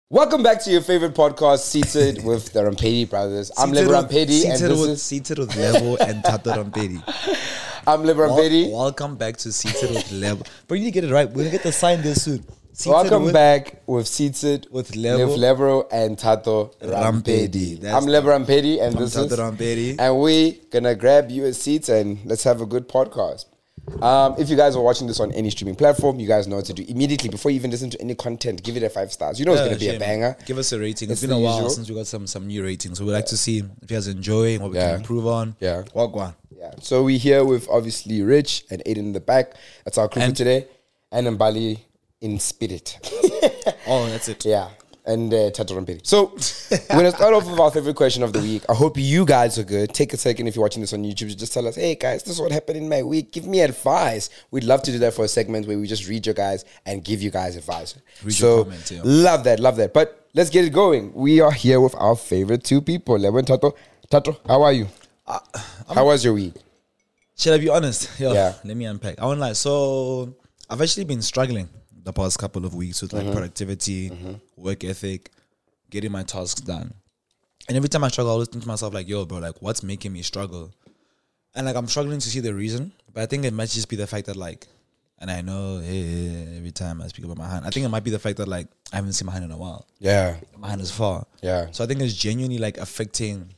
Welcome back to your favorite podcast, Seated with the Rampedi brothers. I'm Lebo Rampedi, and this is Seated with Lebo and Tato Rampedi. I'm Lebo Rampedi. Welcome back to Seated with Lebo. But you need to get it right. We're gonna get the sign there soon. Welcome back with Seated with Lebo, Lebro and Tato Rampedi. I'm Lebo Rampedi, and this Tato is Rampedi. And we gonna grab you a seat and let's have a good podcast. If you guys are watching this on any streaming platform, you guys know what to do. Immediately, before you even listen to any content, give it a 5 stars. You know it's going to be a banger. Give us a rating. It's been a while since we got some new ratings. So we'd like to see if you guys enjoy what we can improve on. Yeah. Wagwan. Yeah. So we're here with obviously Rich and Aiden in the back. That's our crew for today. And Mbali in spirit. Oh, that's it. Yeah. And Tato Rampedi. So we're going to start off with our favorite question of the week. I hope you guys are good. Take a second if you're watching this on YouTube to just tell us, hey guys, this is what happened in my week. Give me advice. We'd love to do that for a segment where we just read your guys and give you guys advice. Read your comments, yeah. Love that. But let's get it going. We are here with our favorite two people, Lebo and Tato. Tato, how are you? How was your week? Should I be honest? Yeah. Let me unpack. I won't lie. So I've actually been struggling the past couple of weeks with like productivity, work ethic, getting my tasks done. And every time I struggle, I always think to myself like, yo, bro, like what's making me struggle? And like I'm struggling to see the reason, but I think it might just be the fact that like, and I know every time I speak about my hand, I think it might be the fact that like I haven't seen my hand in a while. Yeah. My hand is far. Yeah. So I think it's genuinely like affecting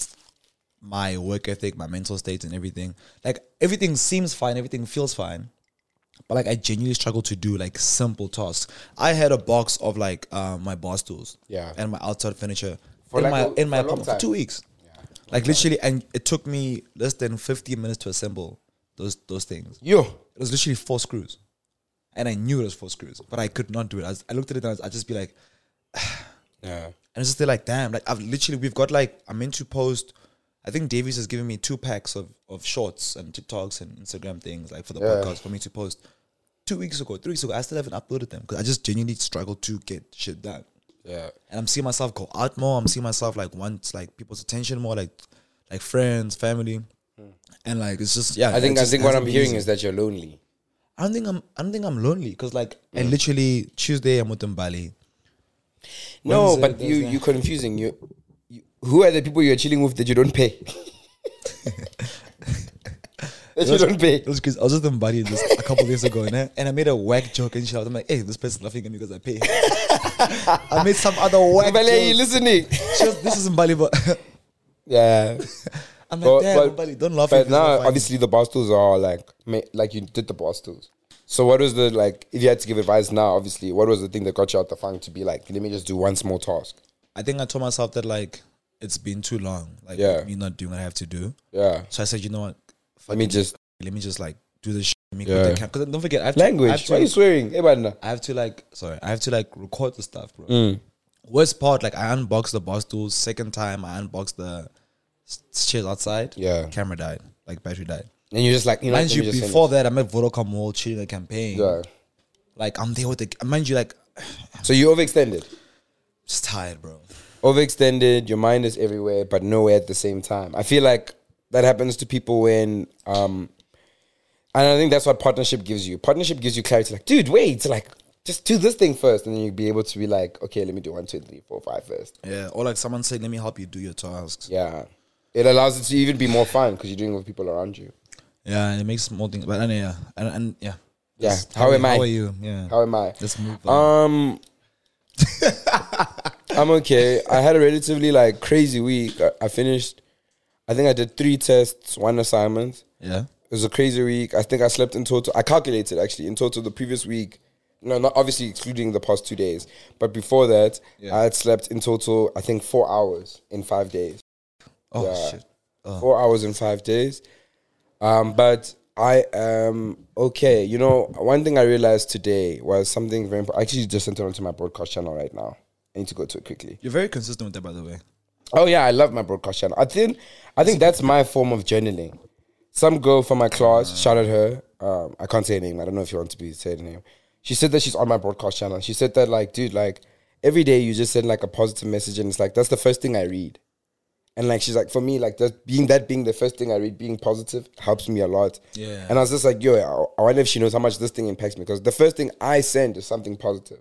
my work ethic, my mental state and everything. Like everything seems fine, everything feels fine. But like I genuinely struggle to do like simple tasks. I had a box of like my bar stools, and my outside furniture in my apartment for 2 weeks. Yeah. Like literally, and it took me less than 15 minutes to assemble those things. It was literally 4 screws, and I knew it was 4 screws, but I could not do it. I looked at it and I'd just be like, yeah. And it's just like, damn. Like we've got like I'm meant to post. I think Davies has given me 2 packs of shorts and TikToks and Instagram things like for the podcast for me to post 3 weeks ago. I still haven't uploaded them because I just genuinely struggle to get shit done. Yeah. And I'm seeing myself go out more. I'm seeing myself like want like people's attention more, like friends, family. And like it's just I think what I'm hearing is that you're lonely. I don't think I'm lonely because like I literally Tuesday I'm with Mbali. No, but you're confusing. You who are the people you're chilling with that you don't pay? You don't pay. It was because I was with Mbali just a couple days ago, and I made a whack joke and shit. I'm like, hey, this person's laughing at me because I pay. I made some other whack joke. Are you listening? This is Mbali, but yeah. I'm like, damn, Mbali, don't laugh at me. But now, obviously, the bar stools are like you did the bar stools. So what was the, like, if you had to give advice now, obviously, what was the thing that got you out the funk to be like, let me just do one small task? I think I told myself that, like, it's been too long. Like, me not doing what I have to do. Yeah. So I said, you know what? Let me just like do this shit. Because don't forget, I have language. Why are you swearing? Hey, I have to like record the stuff, bro. Worst part, like I unboxed the bar stools. Second time I unboxed the chairs outside. Yeah. Camera died. Like battery died. And you're just like, you know, mind you, before that I'm at Vodacom Mall chilling the campaign. Yeah. Like I'm there with the mind you, like so you overextended. Just tired, bro. Overextended, your mind is everywhere, but nowhere at the same time. I feel like that happens to people when and I think that's what partnership gives you. Partnership gives you clarity. Like, dude, wait, like, just do this thing first, and then you'll be able to be like, okay, let me do 1, 2, 3, 4, 5 first. Yeah, or like someone said, let me help you do your tasks. Yeah, it allows it to even be more fun because you're doing it with people around you. Yeah, and it makes more things. But and yeah. Yeah. How am I? How are you? Yeah. How am I? Let's move on. I'm okay. I had a relatively like crazy week. I finished. I think I did 3 tests, 1 assignment. Yeah. It was a crazy week. I think I slept in total. I calculated actually in total the previous week. No, not obviously excluding the past 2 days. But before that, I had slept in total, I think 4 hours in 5 days. Oh, shit. 4 hours in 5 days. But I am okay. You know, one thing I realized today was something very important. I actually just sent it onto my broadcast channel right now. I need to go to it quickly. You're very consistent with that, by the way. Oh, yeah, I love my broadcast channel. I think that's my form of journaling. Some girl from my class, shout out her. I can't say her name. I don't know if you want to say her name. She said that she's on my broadcast channel. She said that, like, dude, like, every day you just send, like, a positive message, and it's like, that's the first thing I read. And, like, she's like, for me, like, being the first thing I read, being positive, helps me a lot. Yeah. And I was just like, yo, I wonder if she knows how much this thing impacts me. Because the first thing I send is something positive.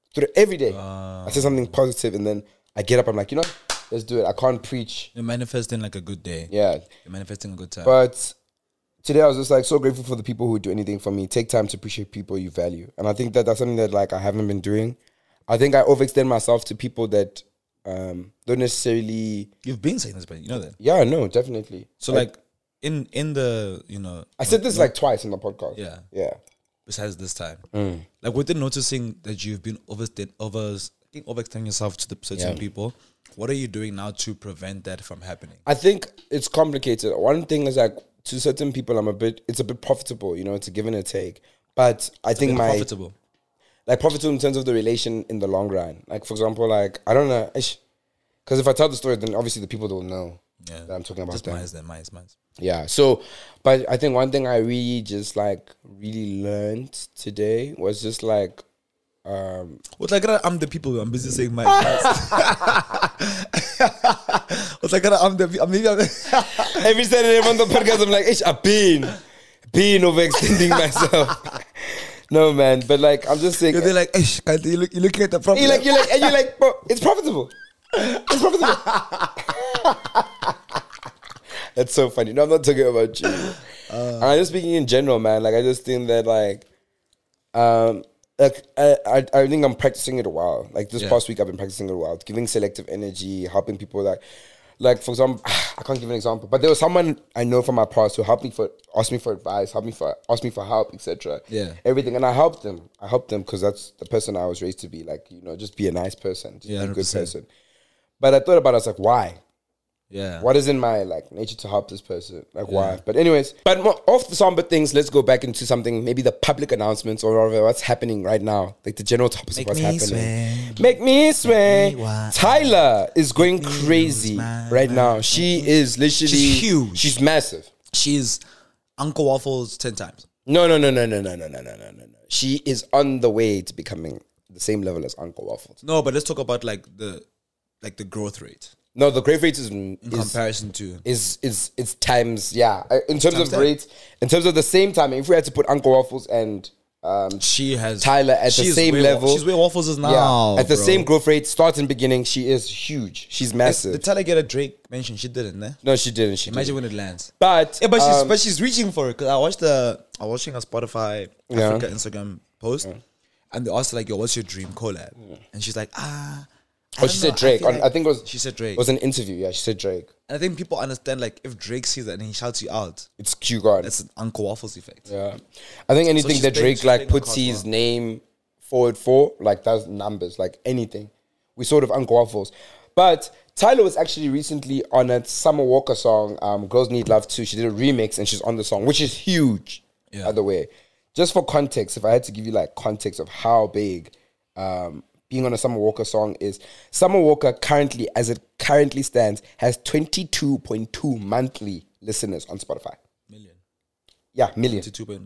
every day. I say something positive, and then I get up. I'm like, let's do it. I can't preach. You're manifesting like a good day. Yeah, You're manifesting a good time. but today I was just like so grateful for the people who do anything for me. Take time to appreciate people you value, and I think that that's something that like I haven't been doing. I think I overextend myself to people that don't necessarily. You've been saying this, but you know that. Yeah, no, definitely. So like in the I said this like twice in the podcast. Yeah. Yeah. Besides this time, like within noticing that you've been overextending yourself to certain people, what are you doing now to prevent that from happening? I think it's complicated. One thing is like to certain people, it's a bit profitable, it's a give and a take. But I think Profitable in terms of the relation in the long run. Like for example, like I don't know, because if I tell the story, then obviously the people don't know that I'm talking about. Just mine's. Yeah. So, but I think one thing I really just like really learned today was just like. What's like I'm the people I'm busy saying my. What's like I'm Every Saturday on the podcast I'm like, I've been overextending myself. No man, but like I'm just saying. They're like, you're looking at the problem. You're like, bro, it's profitable. It's profitable. That's so funny. No, I'm not talking about you. I'm just speaking in general, man. Like I just think that like, I think I'm practicing it a while. Like this past week, I've been practicing it a while. Giving selective energy, helping people. Like for example, I can't give an example, but there was someone I know from my past who asked me for advice, asked me for help, etc. Yeah, everything, and I helped them. Because that's the person I was raised to be. Like just be a nice person, just be a good 100%. person. But I thought about it, I was like, why? Yeah. What is in my like nature to help this person? Like why? But anyways, but more off the somber things, let's go back into something, maybe the public announcements or what's happening right now. Like the general topics of what's happening. Make me swear. Tyler is going crazy right now. She is literally She's huge. She's massive. She's Uncle Waffles 10 times. No. She is on the way to becoming the same level as Uncle Waffles. No, but let's talk about like the growth rate. No, the growth rate is Comparison to is times in terms Times of rates, in terms of the same time. If we had to put Uncle Waffles and she has Tyler at the same level, she's where Waffles is now. At the same growth rate, start and beginning, she is huge. She's massive. Did Tyler get a Drake mention? She didn't. No, she didn't. Imagine when it lands. But but she's reaching for it because I was watching a Spotify Africa Instagram post, and they asked her like, "Yo, what's your dream collab?" And she's like, she said Drake. I think it was. She said Drake. It was an interview. Yeah, she said Drake. And I think people understand like if Drake sees that and he shouts you out, it's Q God. That's an Uncle Waffles effect. Yeah, I think anything that Drake like puts his name forward for, like those numbers, like anything, we sort of Uncle Waffles. But Tyler was actually recently on a Summer Walker song, "Girls Need Love Too." She did a remix and she's on the song, which is huge. Yeah. By the way, just for context, if I had to give you like context of how big being on a Summer Walker song is, Summer Walker currently, as it currently stands, has 22.2 monthly listeners on Spotify. Million. Yeah, million.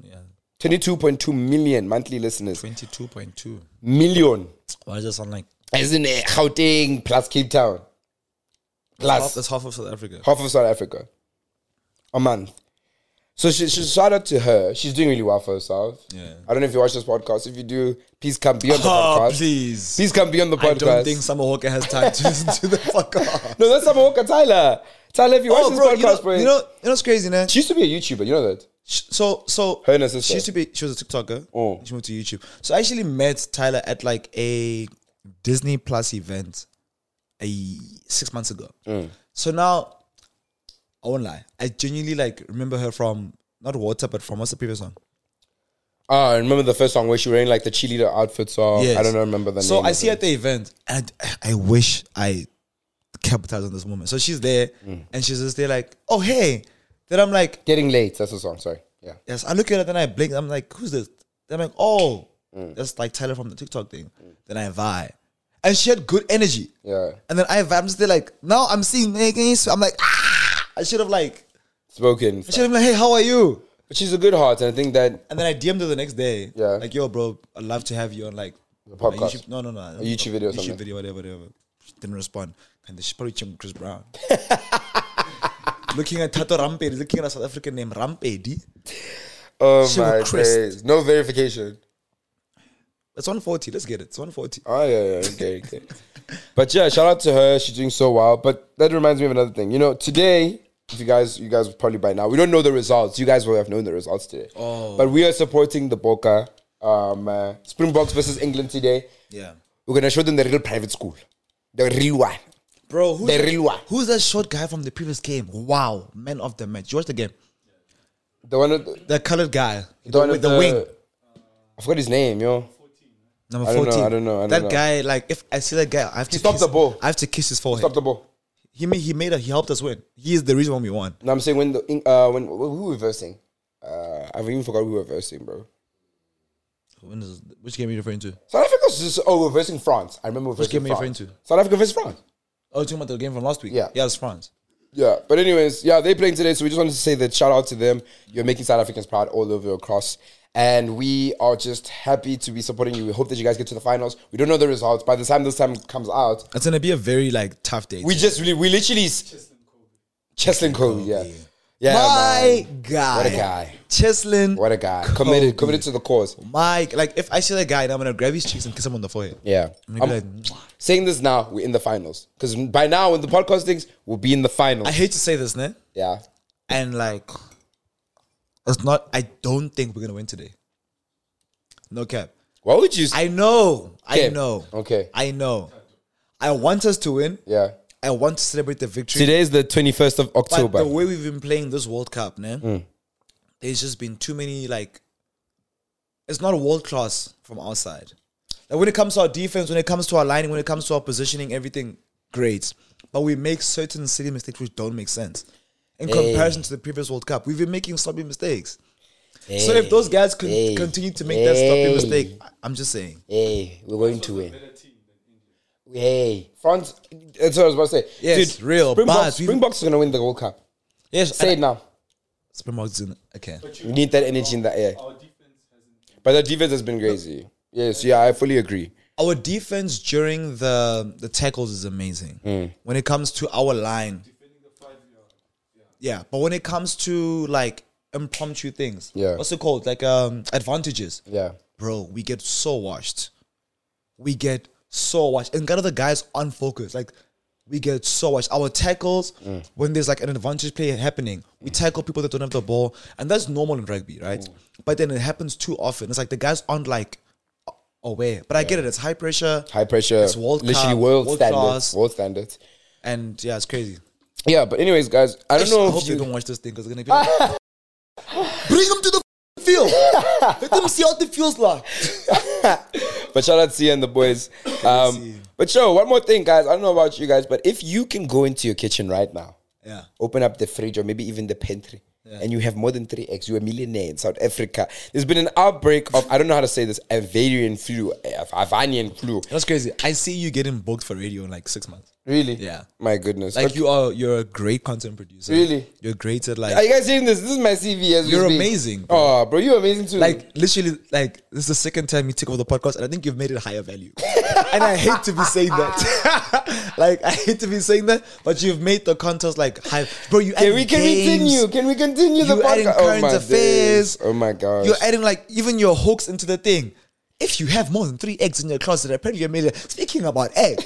22.2 million monthly listeners. 22.2 million. Why does it sound like? Isn't it Gauteng plus Cape Town? Plus. That's half of South Africa. Half of South Africa. A month. So she shout out to her. She's doing really well for herself. Yeah. I don't know if you watch this podcast. If you do, please come be on the podcast. Please. Please come be on the podcast. I don't think Summer Walker has time to listen to the podcast. No, that's Summer Walker, Tyler. Tyler, if you watch this podcast, bro. You know what's crazy, man? She used to be a YouTuber, you know that? So her and her sister. She was a TikToker. Oh. She moved to YouTube. So I actually met Tyler at like a Disney Plus event 6 months ago. So now, I won't lie, I genuinely like remember her from not Water, but from what's the previous song? I remember the first song where she was wearing like the cheerleader outfit song. Yes. I don't remember the name. So I see her at the event, and I wish I capitalized on this moment. So she's there, and she's just there like, oh hey. Then I'm like, Getting Late. That's the song. Sorry. Yeah. Yes. I look at it, then I blink. I'm like, who's this? Then I'm like, oh, that's like Tyler from the TikTok thing. Then I vibe. And she had good energy. Yeah. And then I vibe. I'm just there like, now I'm seeing Megan. I'm like, I should have like spoken. I should have like, hey, how are you? But she's a good heart, and I think that. And then I DM'd her the next day. Yeah. Like, yo, bro, I'd love to have you on like the podcast. No. A YouTube video or something. YouTube video, whatever. She didn't respond. And then she probably changed Chris Brown. Looking at Tato Rampedi, looking at a South African name, Rampedi. Oh my days. No verification. It's 140. Let's get it. It's 140. Oh yeah, okay. But yeah, shout out to her. She's doing so well. But that reminds me of another thing. You know, today, if you guys will probably by now, we don't know the results. You guys will have known the results today. Oh. But we are supporting the Boca Springboks versus England today. Yeah. We're gonna show them the real private school, the real one. Bro, who's that short guy from the previous game? Wow, man of the match. You watched the game? the one The colored guy the one with the wing. I forgot his name, yo. Number I don't 14. know, I don't know. That guy, like, if I see that guy, I have to stopped the ball. I have to kiss his forehead. Stop the ball. He helped us win. He is the reason why we won. No, I'm saying when who were versing? I've even forgot who we were versing, bro. Which game are you referring to? South Africa was just we're versing France. I remember Which game are you referring France. to? South Africa versus France. Oh, you're talking about the game from last week? Yeah. Yeah, it's France. Yeah, but anyways, yeah, they're playing today, so we just wanted to say that shout out to them. You're making South Africans proud all over across, and we are just happy to be supporting you. We hope that you guys get to the finals. We don't know the results. By the time this time comes out, It's gonna be a very like tough day. we literally Cheslin Kobe, yeah, my man. guy. What a guy. Cheslin. What a guy. Kobe. Committed to the cause. Mike, like if I see that guy, then I'm gonna grab his cheeks and kiss him on the forehead. Yeah. I'm gonna be like, Saying this now, we're in the finals. Because by now, when the podcast things, we'll be in the finals. I hate to say this, ne? Yeah. And like, it's not. I don't think we're gonna win today. No cap. What would you say? I know. Okay. I know. Okay. I know. I want us to win. Yeah. I want to celebrate the victory. Today is the 21st of October. But the way we've been playing this World Cup, man, there's just been too many, like, it's not world class from our side. Like, when it comes to our defense, when it comes to our lining, when it comes to our positioning, everything, great. But we make certain silly mistakes which don't make sense. In comparison to the previous World Cup, we've been making sloppy mistakes. So if those guys continue to make that sloppy mistake, I'm just saying. Hey, we're going to win. Hey, France. That's what I was about to say. Yes, dude, real. Springboks is going to win the World Cup. Yes, Say it now. Springboks in. Okay. We need that energy in the air. But the defense has been crazy. Yes, yeah, I fully agree. Our defense during the tackles is amazing. When it comes to our line. Yeah, but when it comes to like impromptu things. Yeah. What's it called? Like advantages. Yeah. Bro, we get so washed. And kind of the guys unfocused. Like, we get so washed. Our tackles, when there's like an advantage play happening, we tackle people that don't have the ball. And that's normal in rugby, right? But then it happens too often. It's like the guys aren't like aware. But I get it. It's high pressure. High pressure. It's World literally Cup, world world standards. class. World standards. And yeah, it's crazy. Yeah, but anyways, guys, I don't know I if hope you... they don't watch this thing because it's going to be like, bring them to the field. Let them see how it feels like. But shout out to you and the boys. But yo, one more thing, guys. I don't know about you guys, but if you can go into your kitchen right now, Yeah. open up the fridge or maybe even the pantry, and you have more than 3 eggs, you're a millionaire in South Africa. There's been an outbreak of, I don't know how to say this, avian flu. That's crazy. I see you getting booked for radio in like 6 months. Really? Yeah. My goodness. Like Okay. you're a great content producer. Really? You're great at like Are you guys seeing this? This is my CV as we You're speak. amazing, bro. Oh, bro, you're amazing too. like literally like this is the second time you take over the podcast and I think you've made it higher value. And I hate to be saying that. Like I hate to be saying that, but you've made the content like high. Bro, you Can add we games, continue? Can we continue the You're adding podcast? current my affairs. days. Oh my gosh. You're adding like even your hooks into the thing. If you have more than 3 eggs in your closet, apparently you're made it. Speaking about eggs.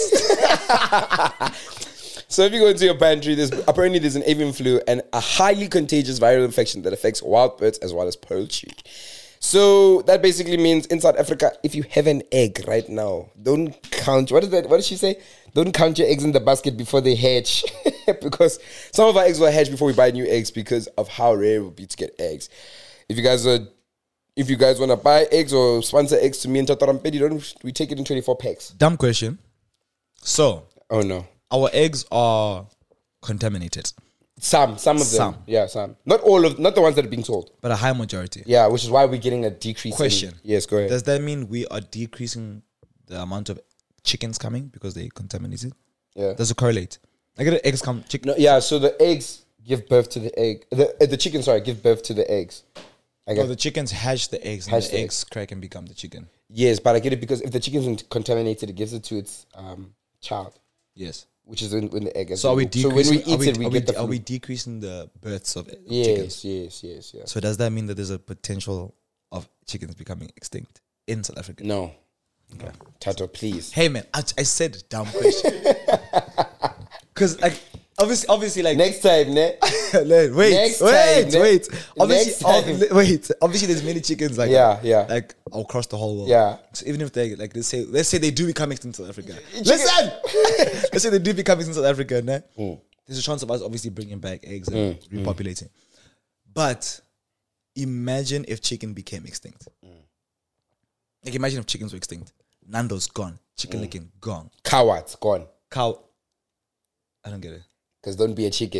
So if you go into your pantry, apparently there's an avian flu and a highly contagious viral infection that affects wild birds as well as poultry. So that basically means in South Africa, if you have an egg right now, don't count. What did she say? Don't count your eggs in the basket before they hatch. Because some of our eggs will hatch before we buy new eggs because of how rare it will be to get eggs. If you guys want to buy eggs or sponsor eggs to me and Tataram, we take it in 24 packs. Dumb question. So Oh no. our eggs are contaminated, Some of them. Some. Yeah, some. Not the ones that are being sold. but a high majority. Yeah, which is why we're getting a decrease. Question. Yes, go ahead. Does that mean we are decreasing the amount of chickens coming because they contaminated? Yeah. Does it correlate? I get eggs come chicken. No, yeah, so the eggs give birth to the egg. The chicken, give birth to the eggs. I get, Oh, the chickens hatch the eggs, and Hatch the the eggs crack and become the chicken. yes, but I get it because if the chicken's contaminated, it gives it to its child, Yes. which is in the egg. So are we So when we decreasing? eat it, we get the are flu. we decreasing the births of chickens? Yes. So does that mean that there's a potential of chickens becoming extinct in South Africa? No. Okay. Tato, please. Hey man, I said dumb question. Cause like obviously like Next time, ne? wait. Next time, ne? Obviously, Next time. wait. Obviously, there's many chickens like Yeah. like across the whole world. Yeah. So even if they like, let's say they do become extinct in South Africa. Listen, let's say they do become extinct in South Africa. Ne? There's a chance of us obviously bringing back eggs and repopulating. But imagine if chicken became extinct. Like imagine if chickens were extinct. Nando's gone. Chicken Licken gone. Cowards, gone. Cow. I don't get it. Because don't be a chicken.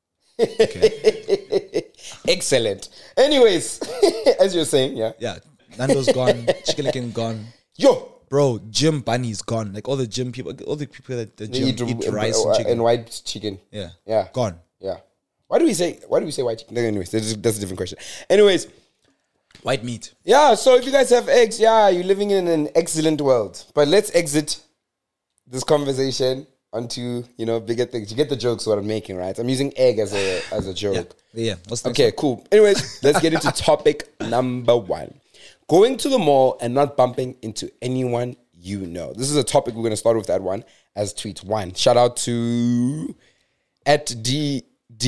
Okay. Excellent. Anyways, as you're saying, yeah. Yeah. Nando's gone. Chicken Licken gone. Yo! Bro, gym bunny's gone. Like all the gym people, all the people that the gym eat rice and chicken. And white chicken. Yeah. Gone. Yeah. Why do we say white chicken? Anyways, that's a different question. Anyways, White meat. yeah, so if you guys have eggs, yeah, you're living in an excellent world. But let's exit this conversation onto, bigger things. You get the jokes what I'm making, right? I'm using egg as a joke. Yeah. What's the next Okay, one? cool. Anyways, let's get into topic number 1. Going to the mall and not bumping into anyone you know. This is a topic we're going to start with that one as tweet 1. Shout out to @DDII.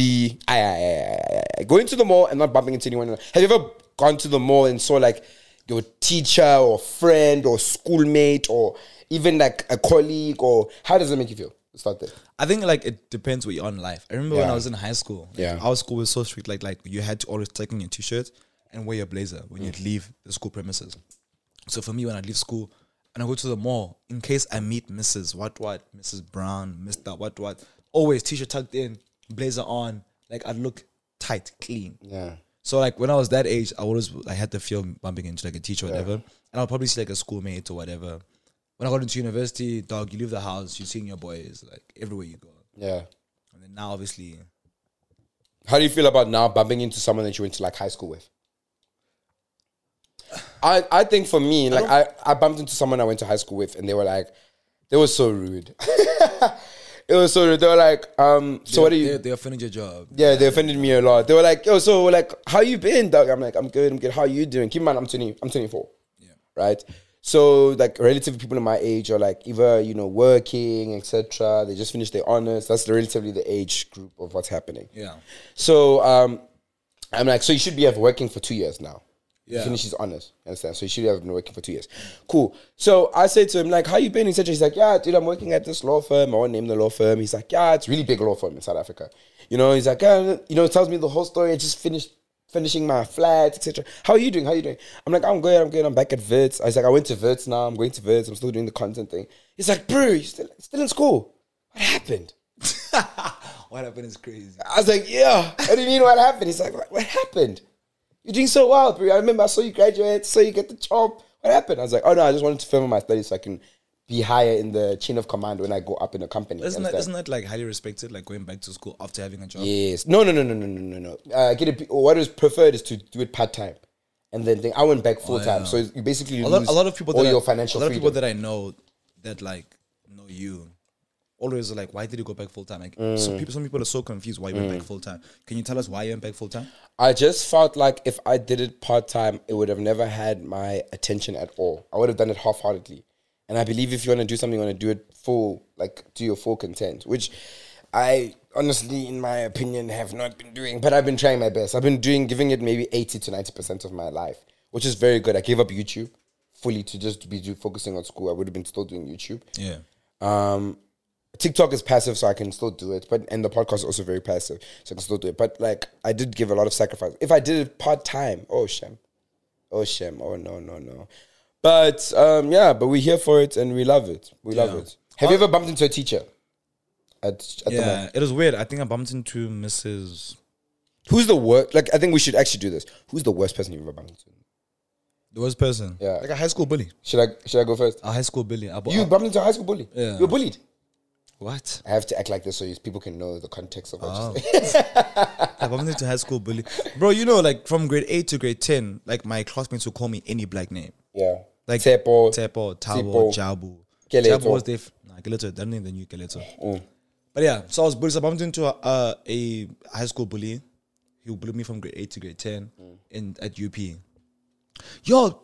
Going to the mall and not bumping into anyone. Have you ever gone to the mall and saw like your teacher or friend or schoolmate or even like a colleague, or how does it make you feel? Let's start there. I think like it depends where you're in life. I remember when I was in high school. Our school was so strict. Like you had to always take in your t-shirt and wear your blazer when you'd leave the school premises. So for me, when I leave school and I go to the mall, in case I meet Mrs. What, Mrs. Brown, Mr. What, always t-shirt tucked in, blazer on. Like I'd look tight, clean. Yeah. So like when I was that age, I had the fear of bumping into like a teacher or whatever, and I'll probably see like a schoolmate or whatever. When I got into university, dog, you leave the house, you're seeing your boys like everywhere you go. Yeah. And then now, obviously, How do you feel about now bumping into someone that you went to like high school with? I think for me, like I bumped into someone I went to high school with, and they were so rude. It was so rude. They were like, so what are you? They offended your job. Yeah, they offended me a lot. They were like, yo, so like, how you been, dog? I'm like, I'm good. How are you doing? Keep in mind, I'm 24. Yeah. Right? So like relatively people in my age are like either, working, etc. They just finished their honors. That's relatively the age group of what's happening. Yeah. So I'm like, so you should be working for 2 years now. Yeah. He finished his honors. You understand? So he should have been working for 2 years. Cool. So I said to him, like, how you been? Etc. He's like, yeah, dude, I'm working at this law firm. I won't name the law firm. He's like, yeah, it's a really big law firm in South Africa. He's like, tells me the whole story. I just finishing my flat, etc. How are you doing? I'm like, I'm good. I'm back at Wits. I was like, I went to Wits now. I'm going to Wits. I'm still doing the content thing. He's like, bro, you're still in school. What happened? What happened is crazy. I was like, yeah. What do you mean what happened? He's like, what happened? You're doing so well, bro. I remember I saw you graduate, saw you get the job. What happened? I was like, oh no, I just wanted to further my studies so I can be higher in the chain of command when I go up in a company. Isn't that like highly respected, like going back to school after having a job? Yes. No. What is preferred is to do it part-time. And then I went back full-time. Yeah. So you basically A lose lot of people all that your financial a lot of freedom. people that I know that like know you always are like, why did you go back full time? Like some people are so confused why you went back full time. Can you tell us why you went back full time? I just felt like if I did it part-time, it would have never had my attention at all. I would have done it half-heartedly. And I believe if you want to do something, you want to do it full, like to your full content, which I honestly, in my opinion, have not been doing. But I've been trying my best. I've been giving it maybe 80 to 90% of my life, which is very good. I gave up YouTube fully to just be focusing on school. I would have been still doing YouTube. Yeah. TikTok is passive, so I can still do it. And the podcast is also very passive, so I can still do it. But like, I did give a lot of sacrifice. If I did it part-time, oh, shame. Oh, no. But, but we're here for it and we love it. We love it. Have you ever bumped into a teacher? At the mall? It was weird. I think I bumped into Mrs. Who's the worst? Like, I think we should actually do this. Who's the worst person you've ever bumped into? The worst person. Yeah. Like a high school bully. Should I go first? A high school bully. You bumped into a high school bully? Yeah. You were bullied? What? I have to act like this so people can know the context of what you say. I bumped into a high school bully. Bro, like from grade 8 to grade 10, like my classmates would call me any black name. Yeah. Like Tepo, Tabo, Sipo, Jabu. Keleto. Jabu was there. Keleto. That name the new Keleto. But yeah, so I was bullied. So I bumped into a high school bully. He bullied me from grade 8 to grade 10 at UP. Yo,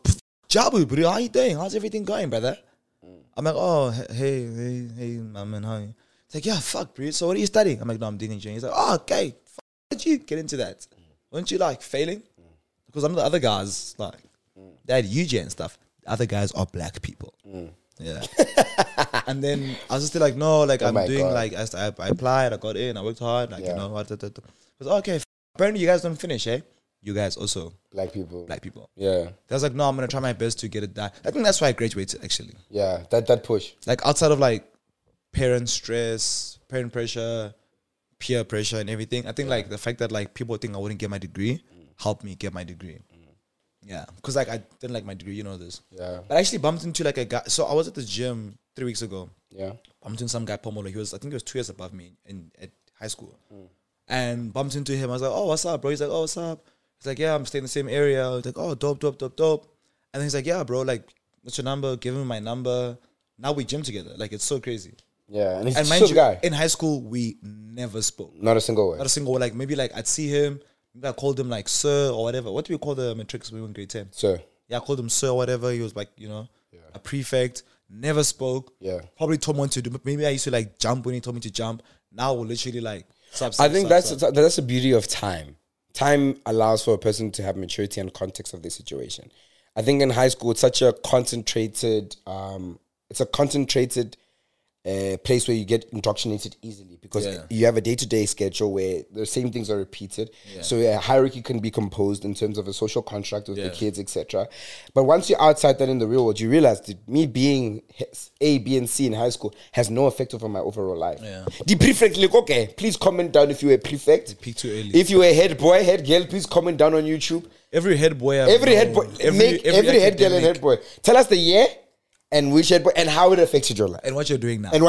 Jabu, bro, how you doing? How's everything going, brother? I'm like, oh, hey, my man, how you? He's like, yeah, fuck, bro. So what are you studying? I'm like, no, I'm doing engineering. He's like, oh, okay. Did you get into that? Weren't you like failing? Because some of the other guys, like, they had UG and stuff. The other guys are black people. Yeah. And then I was just like, no, like, I'm doing, God. Like, I applied, I got in, I worked hard, like, you know, I was okay, apparently you guys don't finish, eh? You guys also. Black people. Yeah. I was like, no, I'm going to try my best to get it done. I think that's why I graduated, actually. Yeah, that push. Like, outside of, like, parent stress, parent pressure, peer pressure and everything, I think, like, the fact that, like, people think I wouldn't get my degree helped me get my degree. Yeah. Because, like, I didn't like my degree, you know this. Yeah. But I actually bumped into, like, a guy. So I was at the gym 3 weeks ago. Yeah. Bumped into some guy, Pomolo. I think he was 2 years above me at high school. And bumped into him. I was like, oh, what's up, bro? He's like, oh, what's up? He's like, yeah, I'm staying in the same area. I was like, oh, dope. And then he's like, yeah, bro, like, what's your number? Give him my number. Now we gym together. Like, it's so crazy. Yeah, and he's and a mind chill you, guy. In high school, we never spoke. Not a single word. Not a single word. Like, maybe, like, I'd see him. Maybe I called him, like, sir or whatever. What do we call the matrix when we were in grade 10? Sir. Yeah, I called him sir or whatever. He was, like, you know, a prefect. Never spoke. Yeah. Probably told me what to do. Maybe I used to, like, jump when he told me to jump. Now we're literally, like, I think that's the beauty of time. Time allows for a person to have maturity and context of their situation. I think in high school, it's such a concentrated, place where you get indoctrinated easily because you have a day-to-day schedule where the same things are repeated. Yeah. So a hierarchy can be composed in terms of a social contract with the kids, etc. But once you're outside that in the real world, you realize that me being A, B, and C in high school has no effect over my overall life. Yeah. The prefect, like, okay, please comment down if you were a prefect. Peak too early. If you were a head boy, head girl, please comment down on YouTube. Every head boy. Every head girl and head boy. Tell us the year. And which head boy, and how it affected your life. And what you're doing now.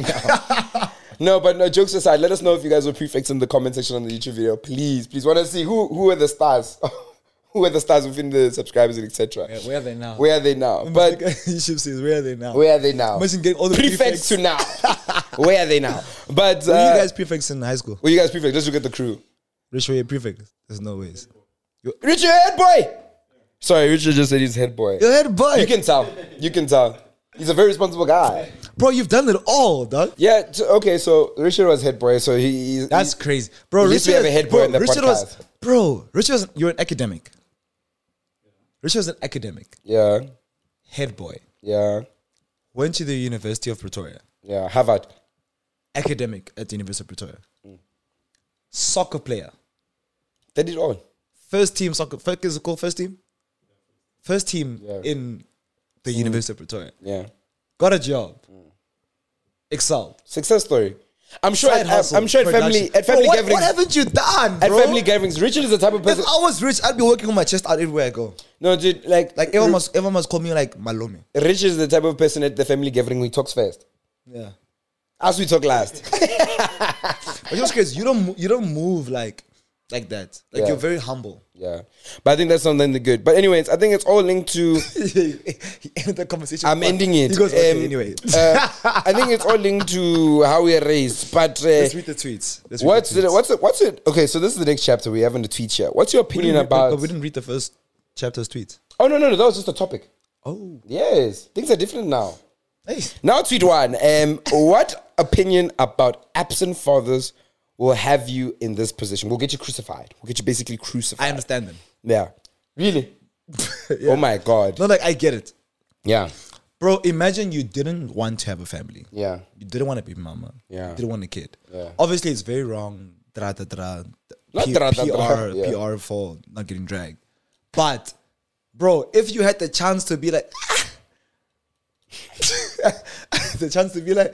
No, jokes aside, let us know if you guys were prefects in the comment section on the YouTube video. Please want to see who are the stars. Who are the stars within the subscribers and etc. Yeah, where are they now? But YouTube says, where are they now? Imagine getting all the prefects to now. Where are they now? But were you guys prefects in high school? Were you guys prefects? Let's look at the crew. Rich, were you prefect? There's no ways. Richard, head boy! Sorry, Richard just said he's head boy. You're head boy. You can tell. He's a very responsible guy. Bro, you've done it all, dog. Yeah, okay, so Richard was head boy, so That's crazy. Bro, Richard have a head boy in the podcast. Richard you're an academic. Richard was an academic. Yeah. Head boy. Yeah. Went to the University of Pretoria. Yeah, Harvard. Academic at the University of Pretoria. Soccer player. They did all. First team soccer. Is it called first team? First team in the University of Pretoria. Yeah. Got a job. Excelled. Success story. I'm sure at family gatherings. What haven't you done, bro? At family gatherings, Richard is the type of person. If I was rich, I'd be working on my chest out everywhere I go. No, dude, like everyone must call me like Malome. Richard is the type of person at the family gathering who talks first. Yeah. As we talk last. But just because you don't move like that. Like you're very humble. Yeah. But I think that's something good. But anyways, I think it's all linked to He ended the conversation. I'm ending it. He goes, okay, anyway. I think it's all linked to how we are raised. But let's read the tweets. What's it? Okay, so this is the next chapter we have in the tweet here. What's your opinion about? But we didn't read the first chapter's tweets. Oh no, that was just a topic. Oh. Yes. Things are different now. Hey. Now tweet one. What opinion about absent fathers will have you in this position? We'll get you crucified. We'll get you basically crucified. I understand them. Yeah. Really? Yeah. Oh my God. No, like I get it. Yeah. Bro, imagine you didn't want to have a family. Yeah. You didn't want to be mama. Yeah. You didn't want a kid. Yeah. Obviously, it's very wrong. PR for not getting dragged. But, bro, if you had the chance to be like, the chance to be like,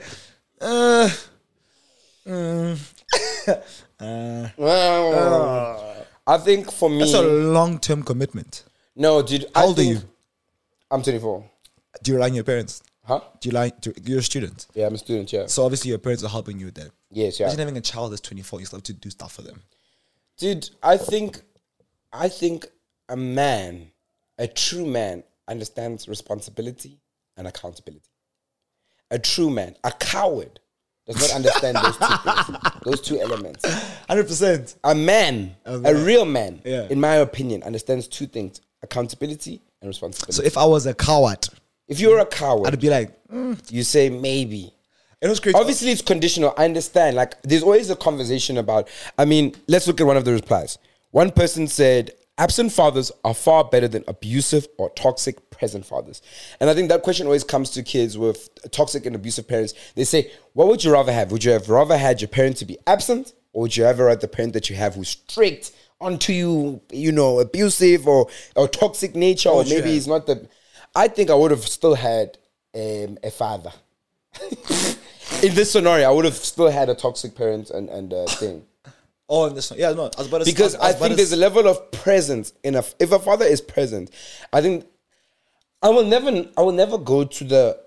I think for me, that's a long-term commitment. No, dude. How old are you? I'm 24. Do you rely on your parents? Huh? You're a student? Yeah, I'm a student, yeah. So obviously your parents are helping you with that. Yes, yeah. Imagine having a child that's 24, you still have to do stuff for them. Dude, I think a man, a true man, understands responsibility and accountability. A true man, a coward, does not understand those two things, those two elements. 100%. A man, a real man, yeah, in my opinion, understands two things: accountability and responsibility. So if I was a coward, if you're a coward, I'd be like, you say maybe. it was crazy. Obviously, it's conditional. I understand. Like, there's always a conversation about. I mean, let's look at one of the replies. One person said, "Absent fathers are far better than abusive or toxic present fathers." And I think that question always comes to kids with toxic and abusive parents. They say, "What would you rather have? Would you have rather had your parent to be absent, or would you ever rather the parent that you have who's strict onto you, you know, abusive or toxic nature, or maybe he's not the." I think I would have still had a father. In this scenario, I would have still had a toxic parent and thing. Oh, in this one. Yeah, no. I was about to Because I think there's a level of presence in if a father is present, I think I will never go to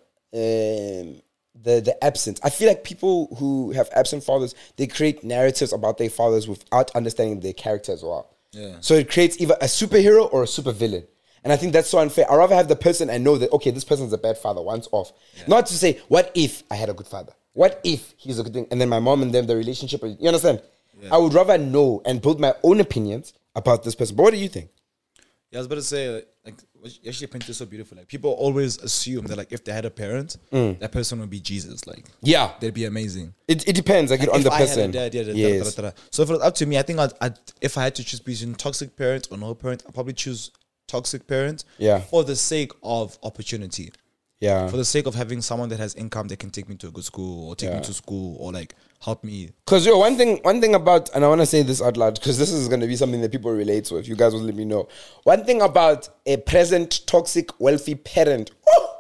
the absence. I feel like people who have absent fathers, they create narratives about their fathers without understanding their character as well. Yeah. So it creates either a superhero or a supervillain. And I think that's so unfair. I'd rather have the person and know that, okay, this person's a bad father once off. Yeah. Not to say, what if I had a good father? What if he's a good thing? And then my mom and them, the relationship, you understand? Yeah. I would rather know and build my own opinions about this person. But what do you think? Yeah, I was about to say, like, you actually painted it so beautiful. Like, people always assume that, like, if they had a parent, that person would be Jesus. Like, yeah, they'd be amazing. It depends, like, on the person. Had a dad, yes. So if it was up to me, I think if I had to choose between toxic parent or no parent, I'd probably choose toxic parent. Yeah. For the sake of opportunity. Yeah. For the sake of having someone that has income that can take me to a good school or take me to school or like help me. Because one thing about, and I want to say this out loud because this is going to be something that people relate to. If you guys will let me know, one thing about a present toxic wealthy parent,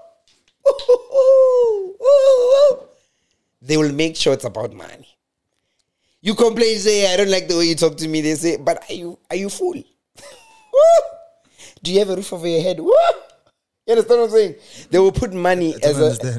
they will make sure it's about money. You complain, say, "I don't like the way you talk to me." They say, "But are you full? Do you have a roof over your head?" You understand what I'm saying? They will put money as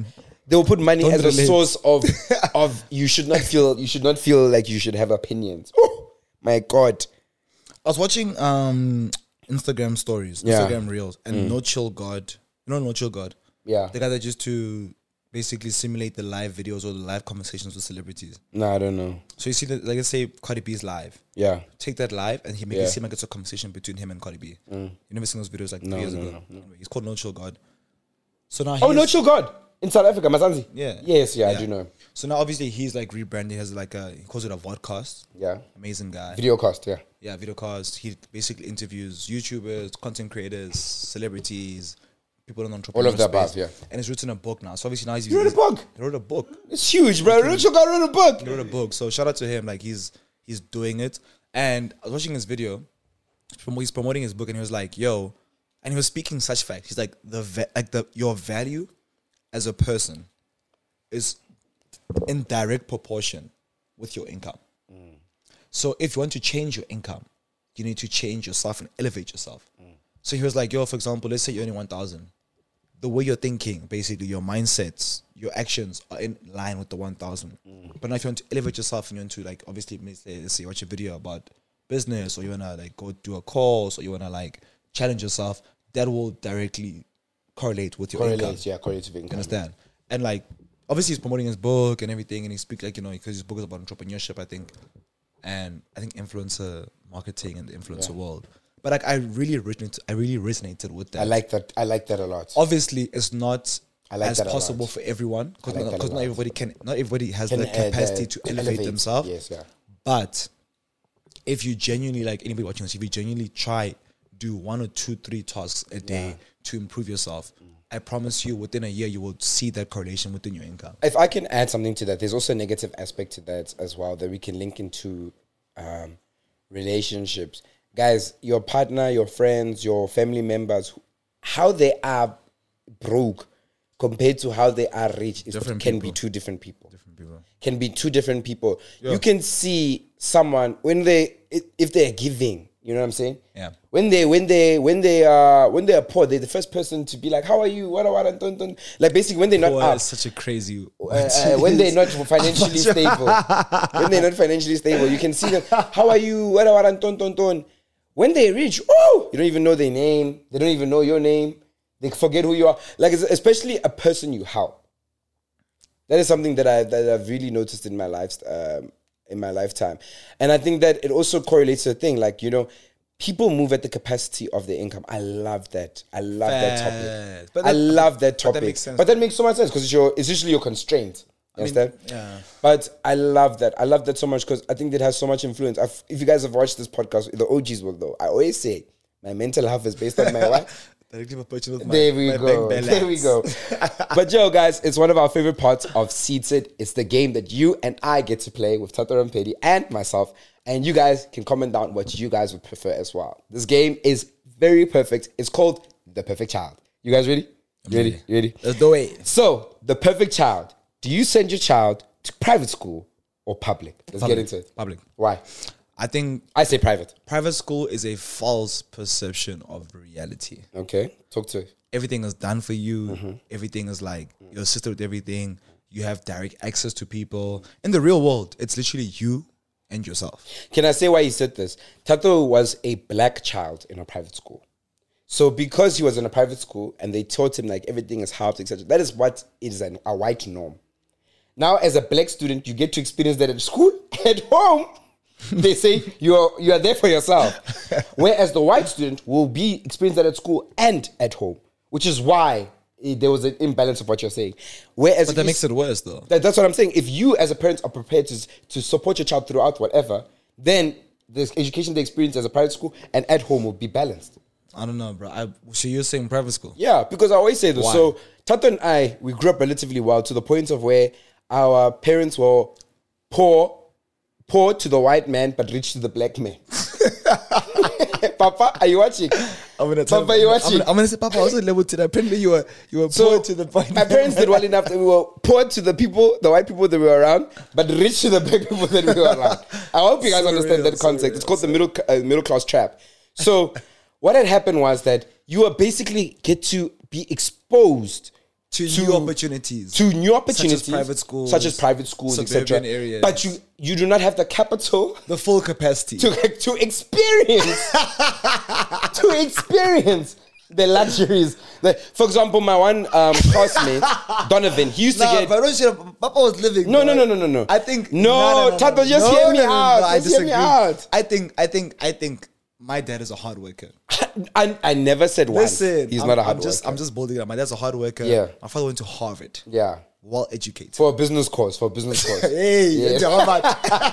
a source of you should not feel like you should have opinions. Oh my God. I was watching Instagram stories, Instagram reels, and No Chill God. You know No Chill God? Yeah. The guy that used to basically simulate the live videos or the live conversations with celebrities. No, I don't know. So you see that, like, let's say Cardi B is live. Yeah. Take that live and he makes it seem like it's a conversation between him and Cardi B. You never seen those videos like 3 years ago? No. Anyway, he's called No Chill God. So now No Chill God in South Africa, Mazanzi. Yeah. Yes, I do know. So now obviously he's like rebranding, has like he calls it a vodcast. Yeah. Amazing guy. Videocast, yeah. Yeah, videocast. He basically interviews YouTubers, content creators, celebrities, people in entrepreneurship. All of the above, yeah. And he's written a book now. So obviously now He wrote a book? He wrote a book. It's huge, bro. No Chill God wrote a book. He wrote a book. So shout out to him. Like, he's doing it. And I was watching his video. He's promoting his book and he was like, yo, and he was speaking such facts. He's like, your value as a person is in direct proportion with your income. So if you want to change your income, you need to change yourself and elevate yourself. So he was like, yo, for example, let's say you're earning 1,000. The way you're thinking, basically, your mindsets, your actions are in line with the 1,000. But now if you want to elevate yourself and you want to, like, obviously, let's say watch a video about business, or you want to, like, go do a course, or you want to, like, challenge yourself, that will directly correlate with your income. Yeah, correlates with income. You understand? And, like, obviously he's promoting his book and everything, and he speaks, like, you know, because his book is about entrepreneurship, I think, and I think influencer marketing and the influencer world. But, like, I really resonated with that. I like that a lot. Obviously, it's not as possible for everyone because not everybody has the capacity to elevate themselves. Yes, yeah. But if you genuinely, like anybody watching this, if you genuinely try do 1 or 2, 3 tasks a day to improve yourself, I promise you, within a year, you will see that correlation within your income. If I can add something to that, there's also a negative aspect to that as well that we can link into relationships. Guys, your partner, your friends, your family members, how they are broke compared to how they are rich can be two different people. Can be two different people. Yeah. You can see someone if they're giving. You know what I'm saying? Yeah. When they are poor, they're the first person to be like, "How are you? What? Like basically, when they're not up, such a crazy. When they're not financially stable, you can see them. How are you? What? When they're rich, you don't even know their name. They don't even know your name. They forget who you are. Like, especially a person you help. That is something that I've really noticed in my lifetime, and I think that it also correlates to a thing. Like, you know, people move at the capacity of their income. I love that. I love that topic. But I love that but that topic. makes sense. But that makes so much sense because it's usually your constraint. You understand? yeah. But I love that. I love that so much because I think that has so much influence. If you guys have watched this podcast, the OGs will though. I always say my mental health is based on my wife. There we go. There we go. But yo, guys, it's one of our favorite parts of Seated. It's the game that you and I get to play with Tato Rampedi and myself. And you guys can comment down what you guys would prefer as well. This game is very perfect. It's called The Perfect Child. You guys ready? You ready? Let's do it. So, The Perfect Child. Do you send your child to private school or public? Let's get into it. Public. Why? I think I say private. private school is a false perception of reality. Okay, talk to it. Everything is done for you. Everything is like you're assisted with everything. You have direct access to people. In the real world, it's literally you and yourself. Can I say why he said this? Tato was a black child in a private school. So because he was in a private school and they taught him like everything is housed, etc., that is what is a white norm. Now, as a black student, you get to experience that at school. At home, they say you are there for yourself. Whereas the white student will be experience that at school and at home, which is why there was an imbalance of what you're saying. Whereas But that makes it worse, though. that's what I'm saying. If you as a parent are prepared to support your child throughout whatever, then the education they experience as a private school and at home will be balanced. I don't know, bro. So you're saying private school? Yeah, because I always say this. Why? So Tato and I, we grew up relatively well to the point of where our parents were poor to the white man, but rich to the black man. Papa, are you watching? Papa, are you watching? I'm gonna say, Papa, I was level to that. Apparently, you were poor to the point. My parents did well enough that we were poor to the people, the white people that we were around, but rich to the black people that we were around. I hope you guys understand that concept. It's called the middle class trap. So what had happened was that you are basically get to be exposed to new opportunities, such as private schools, etc. areas. But you do not have the capital, the full capacity to experience the luxuries. For example, my one classmate, Donovan, he used to get. But Papa was living. No. I think Tato, just hear me out. Just hear me out. I think my dad is a hard worker. I never said one. Listen, he's not a hard worker. I'm just building up. My dad's a hard worker. Yeah. My father went to Harvard. Yeah. Well educated. For a business course. Hey, yeah. How much?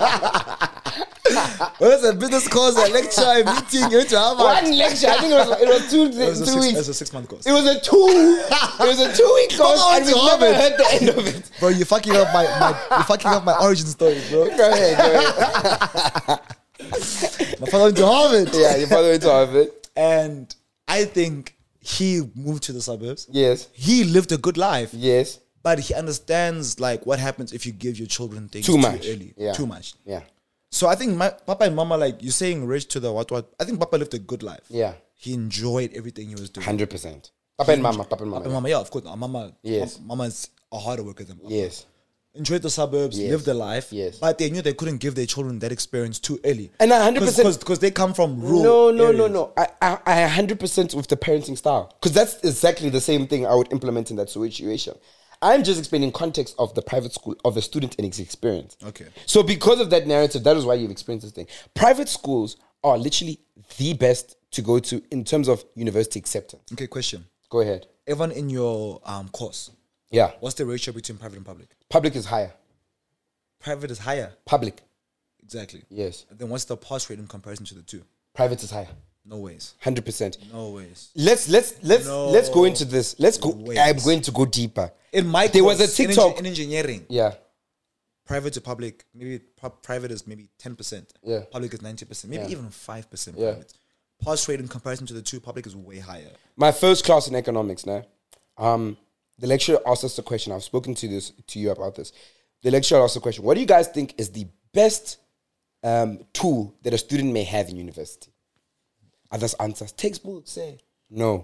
Well, it's a business course, a lecture, a meeting. You went to Harvard. One lecture. I think it was 2 weeks. It was a 6-month course. It was a 2-week course, and we never heard the end of it. Bro, you're fucking up my origin story, bro. Go ahead. My father went to Harvard. Yeah, your father went to Harvard. And I think he moved to the suburbs. Yes. He lived a good life. Yes. But he understands like what happens if you give your children things too early. Yeah. Too much. Yeah. So I think my Papa and Mama, like you're saying rich to the what. I think Papa lived a good life. Yeah. He enjoyed everything he was doing. 100%. Papa and Mama. Yeah, of course. Mama. Yes. Mama's a harder worker than Papa. Yes. Enjoyed the suburbs, lived their life. Yes. But they knew they couldn't give their children that experience too early. And 100%. Because they come from rural No. I 100% with the parenting style. Because that's exactly the same thing I would implement in that situation. I'm just explaining context of the private school, of a student and his experience. Okay. So because of that narrative, that is why you've experienced this thing. Private schools are literally the best to go to in terms of university acceptance. Okay, question. Go ahead. Everyone in your course, Yeah. what's the ratio between private and public? Public is higher. Private is higher. Public. Exactly. Yes. And then what's the pass rate in comparison to the two? Private is higher. No ways. 100%. No ways. Let's go into this. Let's go. ways. I'm going to go deeper. In my There course, was a TikTok. in engineering, Yeah. private to public, maybe private is maybe 10%. Yeah. Public is 90%, maybe even 5% Yeah. private. Pass rate in comparison to the two, public is way higher. My first class in economics, now, the lecturer asked us a question. I've spoken to you about this. The lecturer asked a question. What do you guys think is the best tool that a student may have in university? Others answers. Textbooks, say no.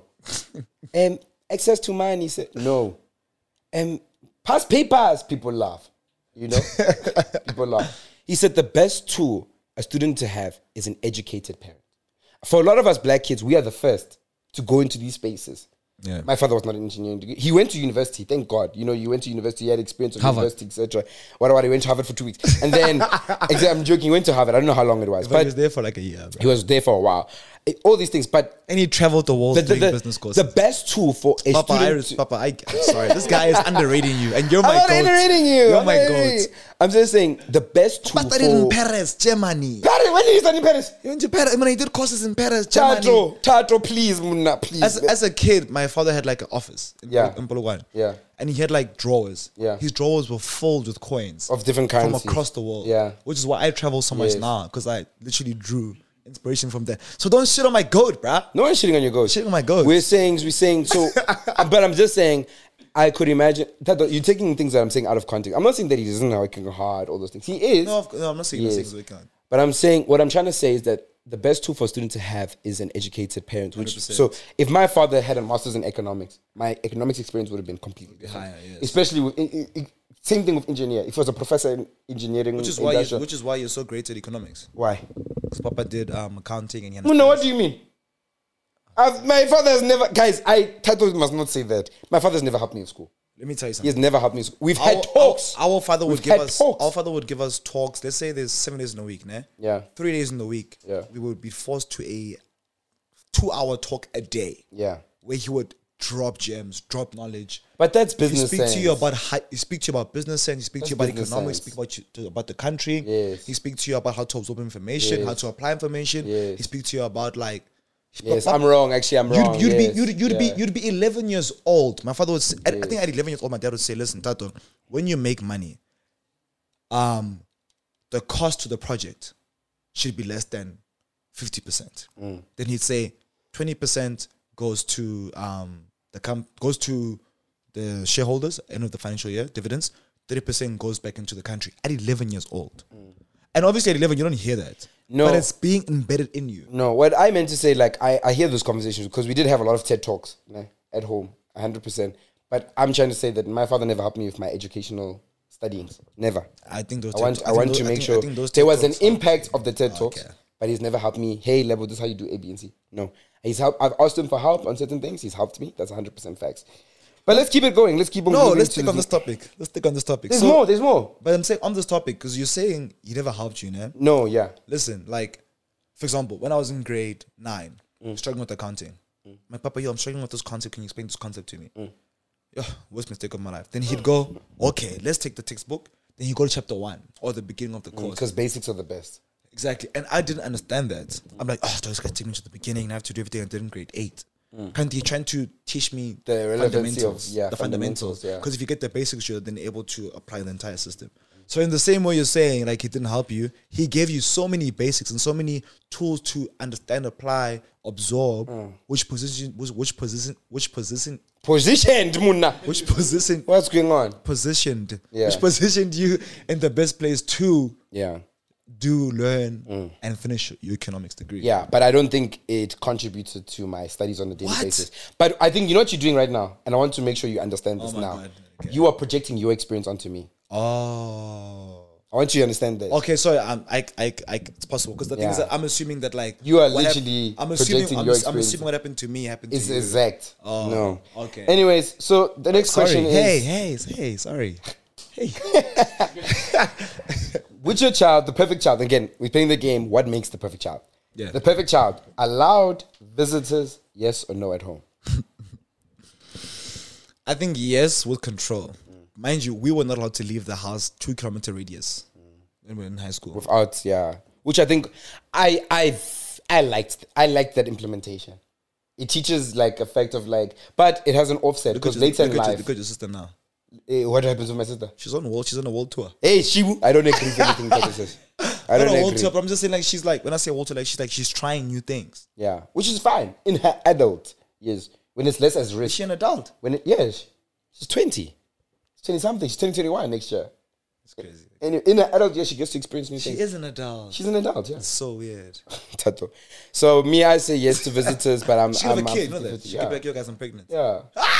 Access to money, say no. Past papers, people laugh. You know? People laugh. He said the best tool a student to have is an educated parent. For a lot of us black kids, we are the first to go into these spaces. Yeah. My father was not an engineering degree. He went to university, thank God. You know, you went to university, you had experience of university, etc. What, he went to Harvard for 2 weeks. And then, I'm joking, he went to Harvard. I don't know how long it was. But he was there for like a year. Bro. He was there for a while. all these things. But And he traveled the world doing business courses. the best tool for a Papa, student. I'm sorry. This guy is underrating you, and you're my I'm not goat. underrating you. You're I'm my not goat. underrating you. I'm just saying the best tool But in for Paris, Germany. Paris. When did you study in Paris? He went to Paris. When he did courses in Paris, Germany. Tato, please, Muna, please. As a kid, my father had like an office in Polokwane. Yeah. And he had like drawers. Yeah. His drawers were filled with coins Of different from currencies. across the world. Yeah. Which is why I travel so much Yes. now, because I literally drew inspiration from there. So don't shit on my goat, bruh. No one's shitting on your goat. Shitting on my goat. We're saying so. But I'm just saying, I could imagine that you're taking things that I'm saying out of context. I'm not saying that he doesn't know working hard, all those things. He is. No, I'm not saying Yes. things we can't. But I'm saying what I'm trying to say is that the best tool for a student to have is an educated parent. Which 100%. so if my father had a master's in economics, my economics experience would have been completely different. higher, yes. Especially with same thing with engineer. If he was a professor in engineering, Which is why you're so great at economics. why? Because Papa did accounting and he No, what do you mean? My father has never, guys. Tato must not say that. My father has never helped me in school. Let me tell you He something. has never helped me in school. We've had talks. Our father would We've give had us talks. our father would give us talks. Let's say there's 7 days in a week, né? Yeah. 3 days in the week. Yeah. We would be forced to a 2-hour talk a day. Yeah. Where he would drop gems, drop knowledge. But that's He business speak sense. to you about he speak to you about business sense. He speak to you about business economics. sense. Speak about the country. Yes. He speak to you about how to absorb information, Yes. how to apply information. Yes. He speak to you about like. Yes, I'm wrong. Actually, I'm wrong. You'd be 11 years old. My father would say, I think at 11 years old, my dad would say, "Listen, Tato, when you make money, the cost to the project should be less than 50%." Then he'd say 20% goes to the shareholders end of the financial year dividends. 30% goes back into the country at 11 years old. And obviously at 11 you don't hear that. No. But it's being embedded in you. No, what I meant to say, like, I hear those conversations because we did have a lot of TED Talks at home, 100%. But I'm trying to say that my father never helped me with my educational studyings. Never. I think those. I want to make sure there was an impact of the TED Talks, Okay. but he's never helped me. Hey, level, this is how you do A, B, and C. No, I've asked him for help on certain things. He's helped me. That's 100% facts. But let's keep it going. Let's keep on. No, moving let's to stick on this topic. Let's stick on this topic. There's more. There's more. But I'm saying on this topic because you're saying he never helped you, né? No, yeah. Listen, like, for example, when I was in grade 9, struggling with accounting, my papa, I'm struggling with this concept. Can you explain this concept to me? Yeah, worst mistake of my life. Then he'd go, okay, let's take the textbook. Then he'd go to chapter 1 or the beginning of the course. Because basics are the best. Exactly. And I didn't understand that. I'm like, oh, those guys take me to the beginning and I have to do everything I did in grade 8. Can't he trying to teach me The relevancy of- yeah, the fundamentals? yeah. Because if you get the basics, you're then able to apply the entire system. So in the same way you're saying, like he didn't help you, he gave you so many basics and so many tools to understand, apply, absorb, Positioned, Muna. which positioned, What's going on? Yeah. which positioned you in the best place to Yeah. learn and finish your economics degree. Yeah, but I don't think it contributed to my studies on a daily What? basis. But I think you know what you're doing right now, and I want to make sure you understand this my now. God. Okay. You are projecting your experience onto me. Oh. I want you to understand that. Okay, sorry. It's possible because the thing is Yeah. that I'm assuming that like You are what literally I'm assuming projecting I'm, your I'm experience. assuming what happened to me happened to It's you. exact. Oh, No. okay. Anyways, so the next question Sorry. is: Hey, sorry. Hey. with your child, the perfect child. Again, we're playing the game. What makes the perfect child? Yeah. The perfect child allowed visitors, yes or no, at home. I think yes with control. Mind you, we were not allowed to leave the house 2-kilometer radius when we were in high school. Without, yeah. Which I think I liked that implementation. It teaches like effect of like, but it has an offset because later in life, Look at your sister now. what happens with my sister? She's on a world tour. Hey, I don't agree with anything that says. I don't Not a world agree. tour, but I'm just saying like she's like when I say world tour, like she's trying new things. Yeah, which is fine in her adult years when it's less as Is risk. she an adult? She's 20. She's 20 something. She's 21 next year. It's crazy. And in her adult years, she gets to experience new She things. is an adult. She's an adult, yeah. It's so weird. Tato. So me, I say yes to visitors, but I'm. She have a I'm kid, you know 50-50, that? She yeah. could be like, yo guys, I'm pregnant. Yeah.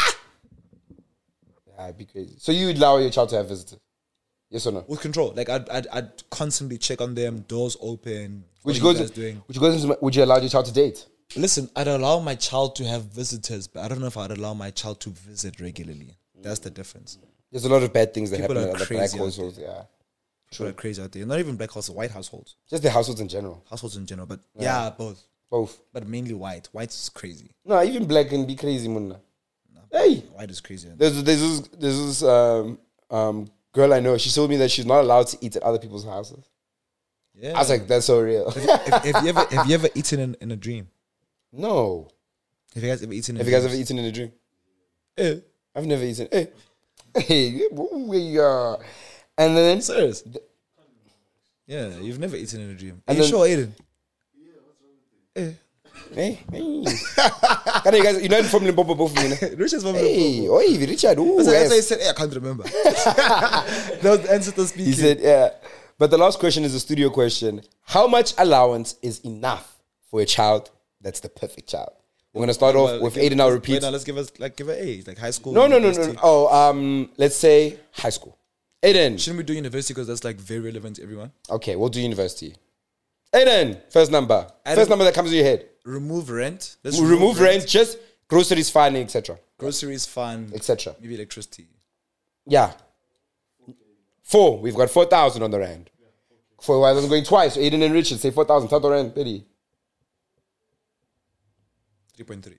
Yeah, it'd be crazy. So you would allow your child to have visitors? Yes or no? With control. Like I'd constantly check on them, doors open. Which what are goes, you guys doing? which goes into, would you allow your child to date? Listen, I'd allow my child to have visitors, but I don't know if I'd allow my child to visit regularly. That's the difference. There's a lot of bad things that People happen are in other black crazy out households. Yeah. People are crazy out there. Not even black households, white households. Just the households in general. Households in general. But yeah, both. Both. But mainly white. White is crazy. No, even black can be crazy, munna. Hey, White is crazy. there's this girl I know. She told me that she's not allowed to eat at other people's houses. Yeah. I was like, that's so real. Have you ever eaten in a dream? No. Have you guys ever eaten? Have you guys ever eaten in a dream? Yeah. I've never eaten. Hey, and then Serious? Yeah, you've never eaten in a dream. Are And you then- sure, Aiden? hey, Can you guys, you know, from Limpopo, both of you. Know? Richard's from Hey, oi, Richard. Ooh, That's why he yes. said, hey, I can't remember. That was the answer to speaking. He said, yeah. But the last question is a studio question. How much allowance is enough for a child that's the perfect child? We're gonna start off with Aiden. I'll repeat. Wait, now let's give an age, like high school. No. university. Oh, let's say high school. Aiden. Shouldn't we do university because that's like very relevant to everyone? Okay, we'll do university. Aiden, first number. First number that comes to your head. Remove rent. Let's We'll remove rent, just groceries, fine, etc. Groceries, fun, etc. maybe electricity. Yeah. 4. We've got 4,000 on the rand. For why I'm going twice. So Aiden and Richard say 4,000. Total rand, Betty. 3.3.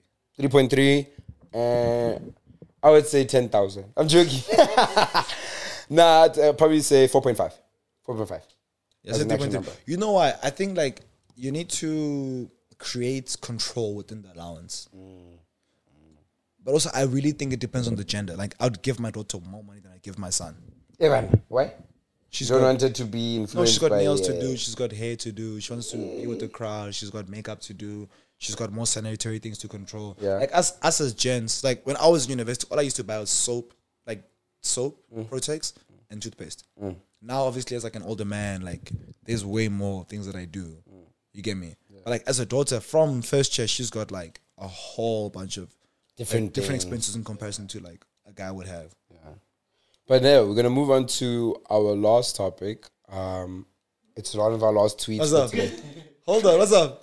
3.3. I would say 10,000. I'm joking. Nah, I'd probably say 4.5. 4.5. Yes, As an actual 3.3. number. You know why? I think like you need to create control within the allowance. But also, I really think it depends on the gender. Like, I'd give my daughter more money than I give my son. Yeah, man. Why? She's You don't got, want it to be influenced no, she's got by, nails to do. She's got hair to do. She wants to be with the crowd. She's got makeup to do. She's got more sanitary things to control. Yeah. Like us as gents, like when I was in university, all I used to buy was soap, Protex, and toothpaste. Now, obviously, as like an older man, like there's way more things that I do. You get me? Yeah. But like as a daughter from first year, she's got like a whole bunch of different expenses in comparison to like a guy would have. Yeah. But now we're gonna move on to our last topic. It's one of our last tweets. What's for up? today. Hold on, what's up?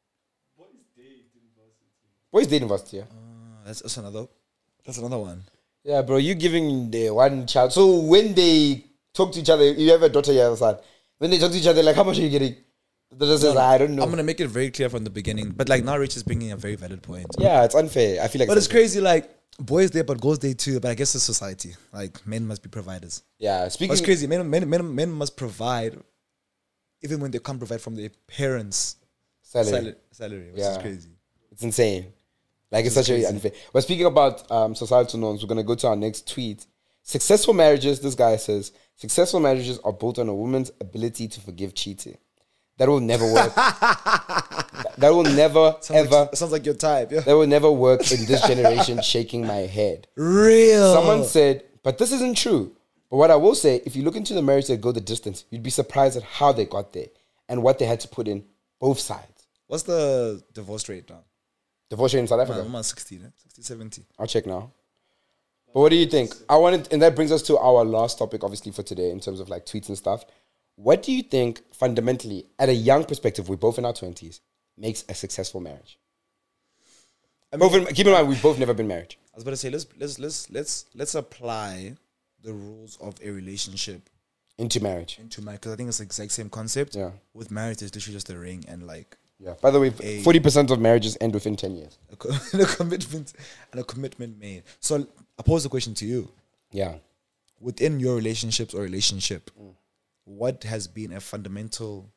Boys date university, yeah? That's another one. Yeah, bro, you giving the one child. So when they talk to each other, you have a daughter, you have a son. When they talk to each other, like, how much are you getting? The daughter says, I don't know. I'm gonna make it very clear from the beginning. But like now, Rich is bringing a very valid point. Yeah, it's unfair. I feel like But it's crazy, like boys there, but girls there too. But I guess it's society. Like men must be providers. Yeah, But speaking it's crazy. Men must provide, even when they can't provide from their parents' salary. salary, which Yeah. is crazy. It's insane. Like, it's such a unfair. But speaking about societal norms, we're going to go to our next tweet. Successful marriages, this guy says, successful marriages are built on a woman's ability to forgive cheating. That will never work. That will never, ever. Sounds like your type, yeah. That will never work in this generation, shaking my head. Real. Someone said, but this isn't true. But what I will say, if you look into the marriage that go the distance, you'd be surprised at how they got there and what they had to put in both sides. What's the divorce rate now? Divorce rate in South Africa? I'm on 60, 70. I'll check now. But what do you think? And that brings us to our last topic, obviously, for today, in terms of like tweets and stuff. What do you think, fundamentally, at a young perspective, we're both in our 20s, makes a successful marriage? Keep in mind, we've both never been married. I was about to say let's apply the rules of a relationship Into marriage. into marriage, because I think it's the exact same concept. Yeah. With marriage, it's literally just a ring and like Yeah. By the way, 40% of marriages end within 10 years. a commitment made. So I pose the question to you: Yeah. within your relationships or relationship, what has been a fundamental,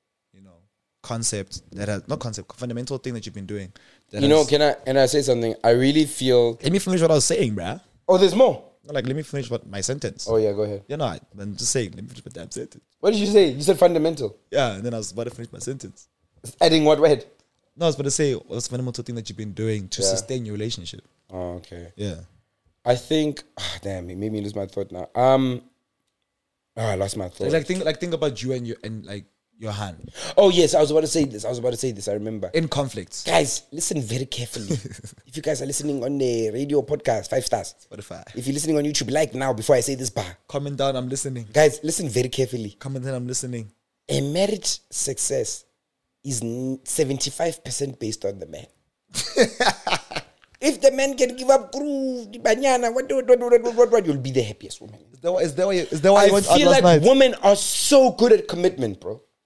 fundamental thing that you've been doing? Can I say something? I really feel. Let me finish what I was saying, bruh. Oh, there's more. Like, let me finish my sentence. Oh, yeah, go ahead. I'm just saying, let me finish my damn sentence. What did you say? You said fundamental. Yeah, and then I was about to finish my sentence. Adding what word? No, I was about to say, what's the fundamental thing that you've been doing to sustain your relationship? Oh, okay. Yeah. I think. Damn, it made me lose my thought now. I lost my thought. Think about you and your hand Oh, yes, I was about to say this. I remember. in conflicts. Guys, listen very carefully. If you guys are listening on the radio podcast, 5 stars. Spotify. If you're listening on YouTube, like now before I say this bar. Comment down, I'm listening. Guys, listen very carefully. Comment down, I'm listening. A marriage success is 75% based on the man. If the man can give up groove, the banana, what, you'll be the happiest woman. Is that why you went out I feel last like night? women are so good at commitment, bro.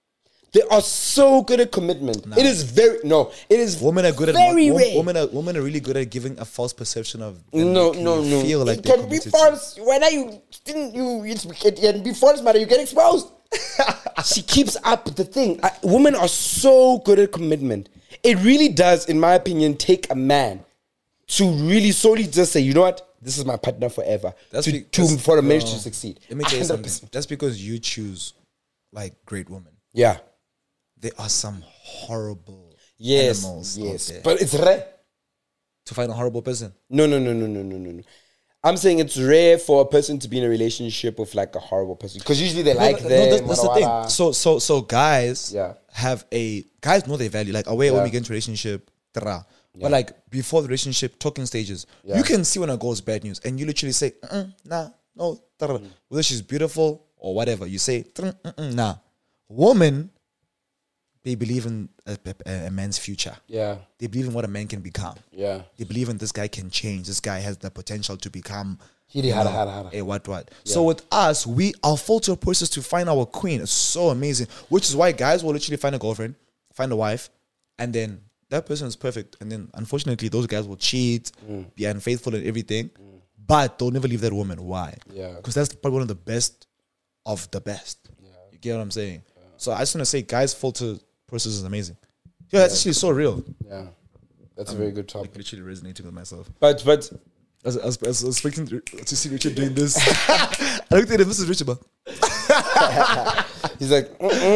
They are so good at commitment. It is very It is Women are good very at rare. women are really good at giving a false perception of No. feel like it they're can be committed. false. When are you? It can be false, matter. You get exposed. She keeps up the thing. Women are so good at commitment. It really does, in my opinion, take a man to really solely just say, you know what, this is my partner forever. For a marriage to succeed. Let me tell you 100%. something. That's because you choose like great women. Yeah. There are some horrible Yes. animals Yes. out there. But it's rare. To find a horrible person. No. I'm saying it's rare for a person to be in a relationship with like a horrible person because usually they like them. That's the thing. So guys Yeah. guys know their value. Like away when Yeah. we get into relationship, but like before the relationship talking stages, you can see when a girl's bad news and you literally say, nah, no, whether she's beautiful or whatever, you say, nah. Women, they believe in a man's future. Yeah. They believe in what a man can become. Yeah. They believe in this guy can change. This guy has the potential to become Hada. a what. So with us, we are full to a process to find our queen. It's so amazing. Which is why guys will literally find a girlfriend, find a wife, and then that person is perfect. And then unfortunately, those guys will cheat, be unfaithful and everything. But they'll never leave that woman. Why? Yeah. Because that's probably one of the best of the best. Yeah. You get what I'm saying? Yeah. So I just want to say, guys' full to process is amazing. Yeah, that's actually so real. Yeah. That's a very good topic. Literally resonating with myself. But As I was speaking to see Richard doing this, I looked at him, this is Richard, but he's like,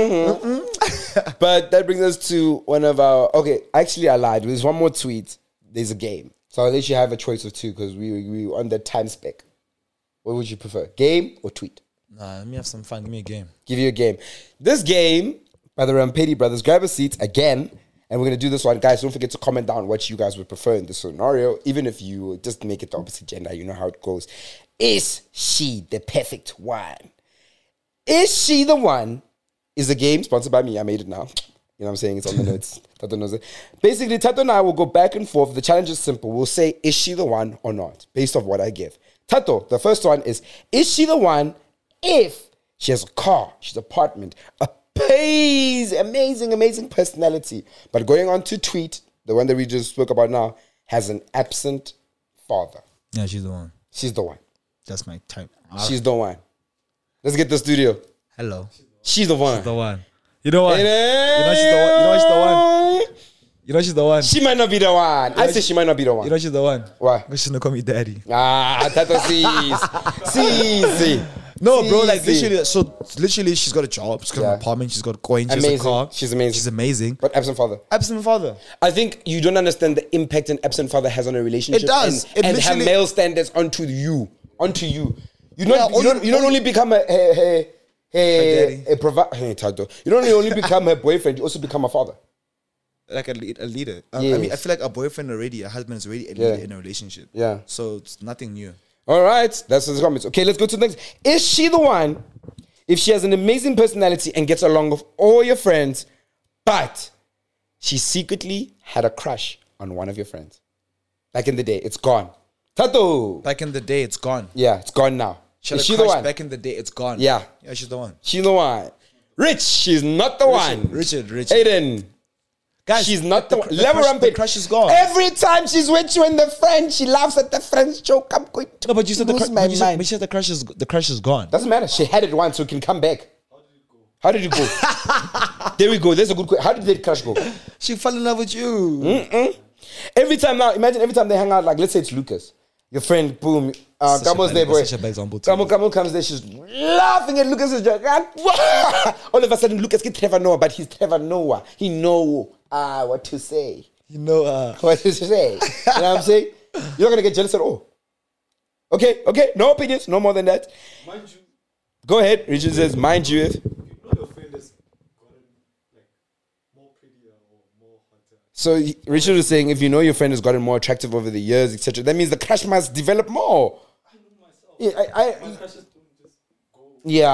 But that brings us to one of our. Okay, actually, I lied. There's one more tweet. There's a game, so I'll let you have a choice of two because we on the time spec. What would you prefer, game or tweet? nah, let me have some fun. Give me a game. Give you a game. This game, by the Rampedi brothers, grab a seat again, and we're gonna do this one, guys. Don't forget to comment down what you guys would prefer in this scenario, even if you just make it the opposite gender. You know how it goes. Is she the perfect one? Is she the one? Is the game sponsored by me? I made it now. You know what I'm saying? It's on the notes. Tato knows it. Basically, Tato and I will go back and forth. The challenge is simple. We'll say, is she the one or not? Based off what I give. Tato, the first one is she the one if she has a car, she's an apartment, a amazing personality. But going on to tweet, the one that we just spoke about now, has an absent father. Yeah, she's the one. She's the one. That's my type. She's the one. Let's get the studio. Hello. She's the one. She's the one. You know what? You know she's the one. You know she's the one. You know she's the one. She might not be the one. I say she might not be the one. You know she's the one. Why? Because she's gonna call me daddy. Tato sees. See. No, bro, like See. literally, she's got a job, she's got an apartment, she's got coin, she has Amazing. a car. She's amazing. She's amazing. But absent father. Absent father. I think you don't understand the impact an absent father has on a relationship. It does. And It have literally- male standards onto you. You Yeah, don't only become daddy. a provider. You don't only become a boyfriend, you also become a father. Like a leader. Yes. I mean, I feel like a boyfriend already, a husband is already a leader in a relationship. Yeah. So it's nothing new. All right, that's the comments. Okay, let's go to the next. Is she the one if she has an amazing personality and gets along with all your friends, but she secretly had a crush on one of your friends? Back in the day, it's gone. Tato. Back in the day, it's gone. Yeah, it's gone now. She Is had she a the crush one? back in the day, it's gone. Yeah. Yeah, she's the one. She's the one. Rich, she's not the one. Richard. Hayden. Guys, She's not the one. the Level crush- rampage. the crush is gone. Every time she's with you and the friend, she laughs at the friend's joke. I'm going to No, but you said lose my mind. but you said the crush is gone. Doesn't matter. She had it once, so it can come back. How did it go? There we go. There's a good question. How did that crush go? She fell in love with you. Every time now, imagine every time they hang out, like let's say it's Lucas. Your friend, boom, Kamo's there, boy. Such a bad example too. Kamo comes there, she's laughing at Lucas's joke. All of a sudden, Lucas gets Trevor Noah, but he's Trevor Noah. He know what to say. You know, What to say. You know what I'm saying? You're not going to get jealous at all. Okay, no opinions, no more than that. Mind you, Go ahead. Richard says, mind you if. you know your friend has gotten like more prettier or more hotter. So Richard is saying, if you know your friend has gotten more attractive over the years, etc., that means the crush must develop more. I know myself. Yeah, My crushes don't just go.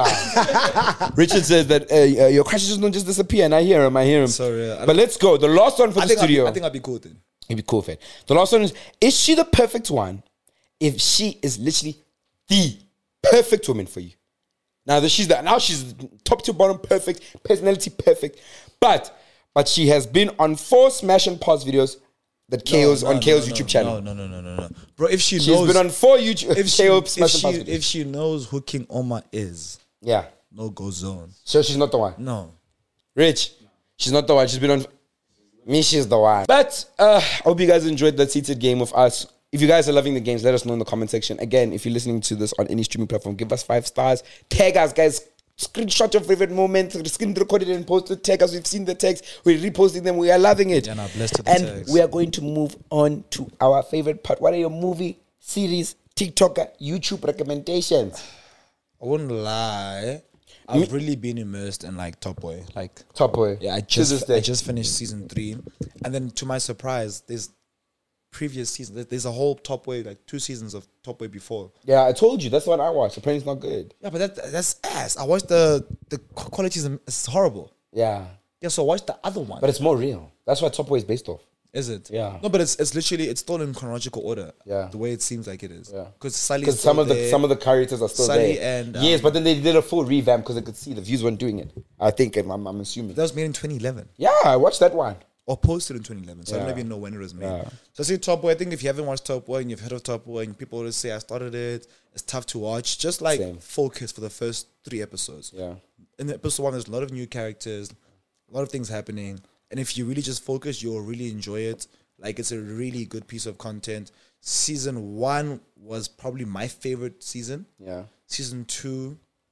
yeah. Richard says that your crushes don't just disappear, and I hear him. Sorry, But let's go. The last one for the studio. I think I'll be cool then. It'd be cool, Fed. The last one is she the perfect one if she is literally the perfect woman for you? Now she's top to bottom perfect, personality perfect, but she has been on 4 smash and pause videos that KO's on KO's YouTube channel. No. Bro, if she's been on 4 YouTube KO smash and pause videos. if she knows who King Omar is, Yeah. no go zone. So she's not the one. No. Rich, she's not the one. She's been on. Me, she's the one. But I hope you guys enjoyed that seated game with us. If you guys are loving the games, let us know in the comment section. Again, if you're listening to this on any streaming platform, give us 5 stars. Tag us, guys. Screenshot your favorite moment. Screen record it and post it. Tag us. We've seen the tags. We're reposting them. We are loving it. Yeah, nah, blessed to the and tags. we are going to move on to our favorite part. What are your movie, series, TikToker, YouTube recommendations? I wouldn't lie. I've really been immersed in like Top Boy. Like Top Boy. yeah, I just finished season 3, and then to my surprise, there's previous season. There's a whole Top Boy, like 2 seasons of Top Boy before. Yeah, I told you. That's the one I watched. Apparently, it's not good. Yeah, but that's ass. I watched the quality is horrible. Yeah. Yeah, so I watched the other one. But it's more real. That's what Top Boy is based off. Is it? Yeah. No, but it's literally it's still in chronological order. Yeah. The way it seems like it is. Yeah. Because Sully. Because some of the characters are still Sully there. and, yes, but then they did a full revamp because they could see the views weren't doing it. I think I'm assuming. that was made in 2011 Yeah, I watched that one. or posted in 2011. So I don't Yeah. even know when it was made. Yeah. So I say Top Boy. I think if you haven't watched Top Boy and you've heard of Top Boy and people always say I started it, it's tough to watch. Just like Same. focus for the first 3 episodes. Yeah. In episode 1, there's a lot of new characters, a lot of things happening, and if you really just focus, you'll really enjoy it. Like it's a really good piece of content. Season 1 was probably my favorite season. Yeah. Season 2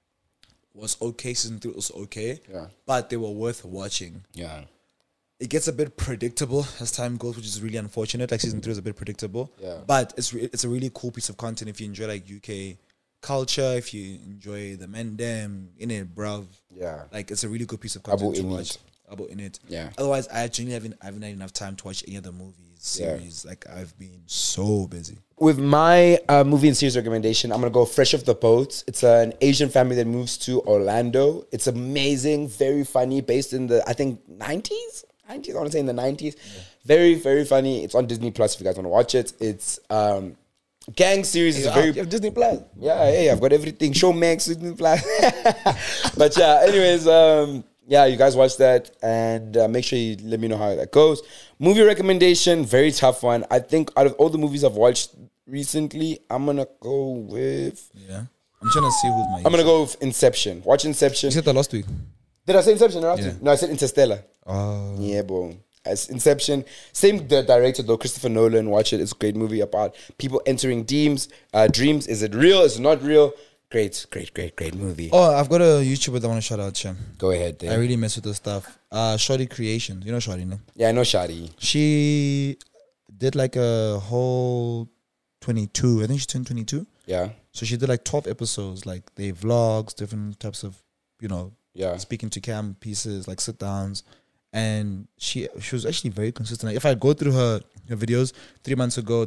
was okay. Season 3 was okay. Yeah. But they were worth watching. Yeah. It gets a bit predictable as time goes, which is really unfortunate. Like season 3 is a bit predictable. Yeah. But it's a really cool piece of content if you enjoy like UK culture, if you enjoy the Mendem, in it, bruv. Yeah. Like it's a really good piece of content to in watch. it. About in it. Yeah. Otherwise, I haven't had enough time to watch any other movies, series. Like I've been so busy. With my movie and series recommendation, I'm going to go Fresh Off the Boat. It's an Asian family that moves to Orlando. It's amazing, very funny, based in the, I think, 90s? I want to say in the 90s. Yeah. Very, very funny. It's on Disney Plus if you guys want to watch it. It's gang series. Is very... You have Disney Plus? Yeah, hey, I've got everything. Showmax, Disney Plus. But yeah, anyways... yeah, you guys watch that and make sure you let me know how that goes. Movie recommendation, very tough one. I think out of all the movies I've watched recently, I'm going to go with... Yeah. I'm trying to see who's my... I'm going to go with Inception. Watch Inception. You said that last week? Did I say Inception last Yeah. week? No, I said Interstellar. Oh. Yeah, bro. As Inception. Same the director though, Christopher Nolan. Watch it. It's a great movie about people entering dreams. Is it real? Is it not real? Great movie. Oh, I've got a YouTuber that I want to shout out, Shem. Go ahead, then. I really mess with this stuff. Shorty Creation. You know Shorty, no? Yeah, I know Shadi. She did like a whole 22. I think she's turned 22. Yeah. So she did like 12 episodes. Like they vlogs, different types of, Yeah. speaking to cam pieces, like sit downs. And she was actually very consistent. Like if I go through her videos, 3 months ago,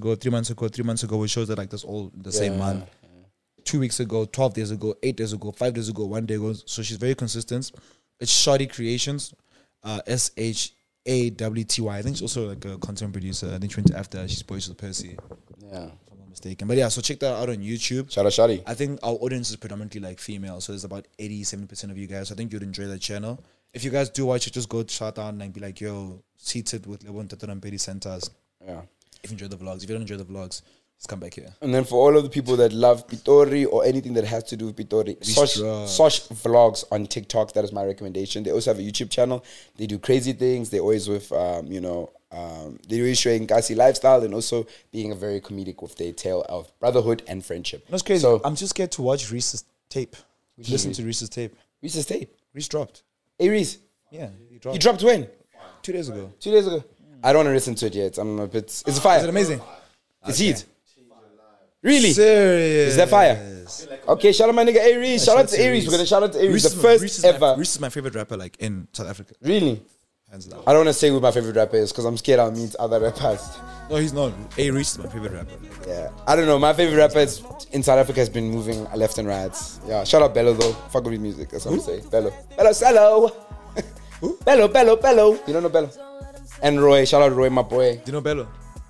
which shows that like that's all the same month. 2 weeks ago, 12 days ago, 8 days ago, 5 days ago, 1 day ago. So she's very consistent. It's Shawty Creations, SHAWTY. I think she's also like a content producer. I think she went to after she's boys with Percy, Yeah. if I'm not mistaken. But yeah, so check that out on YouTube. Shout out Shadi. I think our audience is predominantly like female, so there's about 80-70% of you guys. I think you'd enjoy that channel. If you guys do watch it, just go shout out and be like, yo, seated with Lebo and Tato and Pedi Centers. Yeah. If you enjoy the vlogs. If you don't enjoy the vlogs, just come back here. And then for all of the people that love Pitori or anything that has to do with Pitori, Sosh vlogs on TikTok. That is my recommendation. They also have a YouTube channel. They do crazy things. They always with, they're always showing Kasi lifestyle and also being a very comedic with their tale of brotherhood and friendship. That's crazy. So, I'm just scared to watch Reese's tape. Listen to Reese's tape. Reese's tape. Reese dropped. Hey, Reese. Yeah, You dropped when? 2 days ago. 2 days ago. I don't want to listen to it yet. I'm a bit... It's fire. Is it amazing? It's heat. Really? Serious. Is that fire? Okay, shout out my nigga Aries. Shout out to Aries. We're gonna shout out to Aries. The first ever. Reese is my favorite rapper, like in South Africa. Really? Hands down. I don't want to say who my favorite rapper is because I'm scared I'll meet other rappers. No, he's not. Reese is my favorite rapper. Yeah. I don't know. My favorite rapper in South Africa has been moving left and right. Yeah. Shout out Bello though. Fuck with music. That's what I'm saying. Bello. Bello Cello. Who? Bello. You don't know Bello? And Roy. Shout out Roy, my boy. Do you know Bello?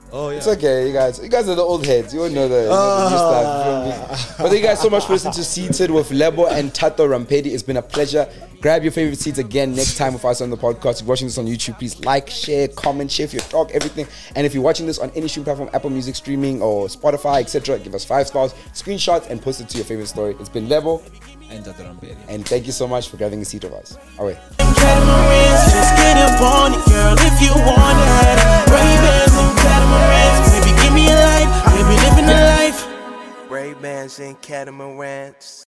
Oh, yeah. It's okay, you guys. You guys are the old heads. You all know the new stuff. You feel me? But thank you guys so much for listening to Seated with Lebo and Tato Rampedi. It's been a pleasure. Grab your favorite seats again next time with us on the podcast. If you're watching this on YouTube, please like, share, comment, share for your dog, everything. And if you're watching this on any streaming platform, Apple Music streaming or Spotify, etc., give us 5 stars, screenshots, and post it to your favorite story. It's been Lebo And Tato Rampedi. and thank you so much for grabbing a seat with us. Away. Catamarans, just get up on it, girl, if you want it. Ray-Bans and catamarans, baby, give me a light, baby, living a life. Ray-Bans and catamarans.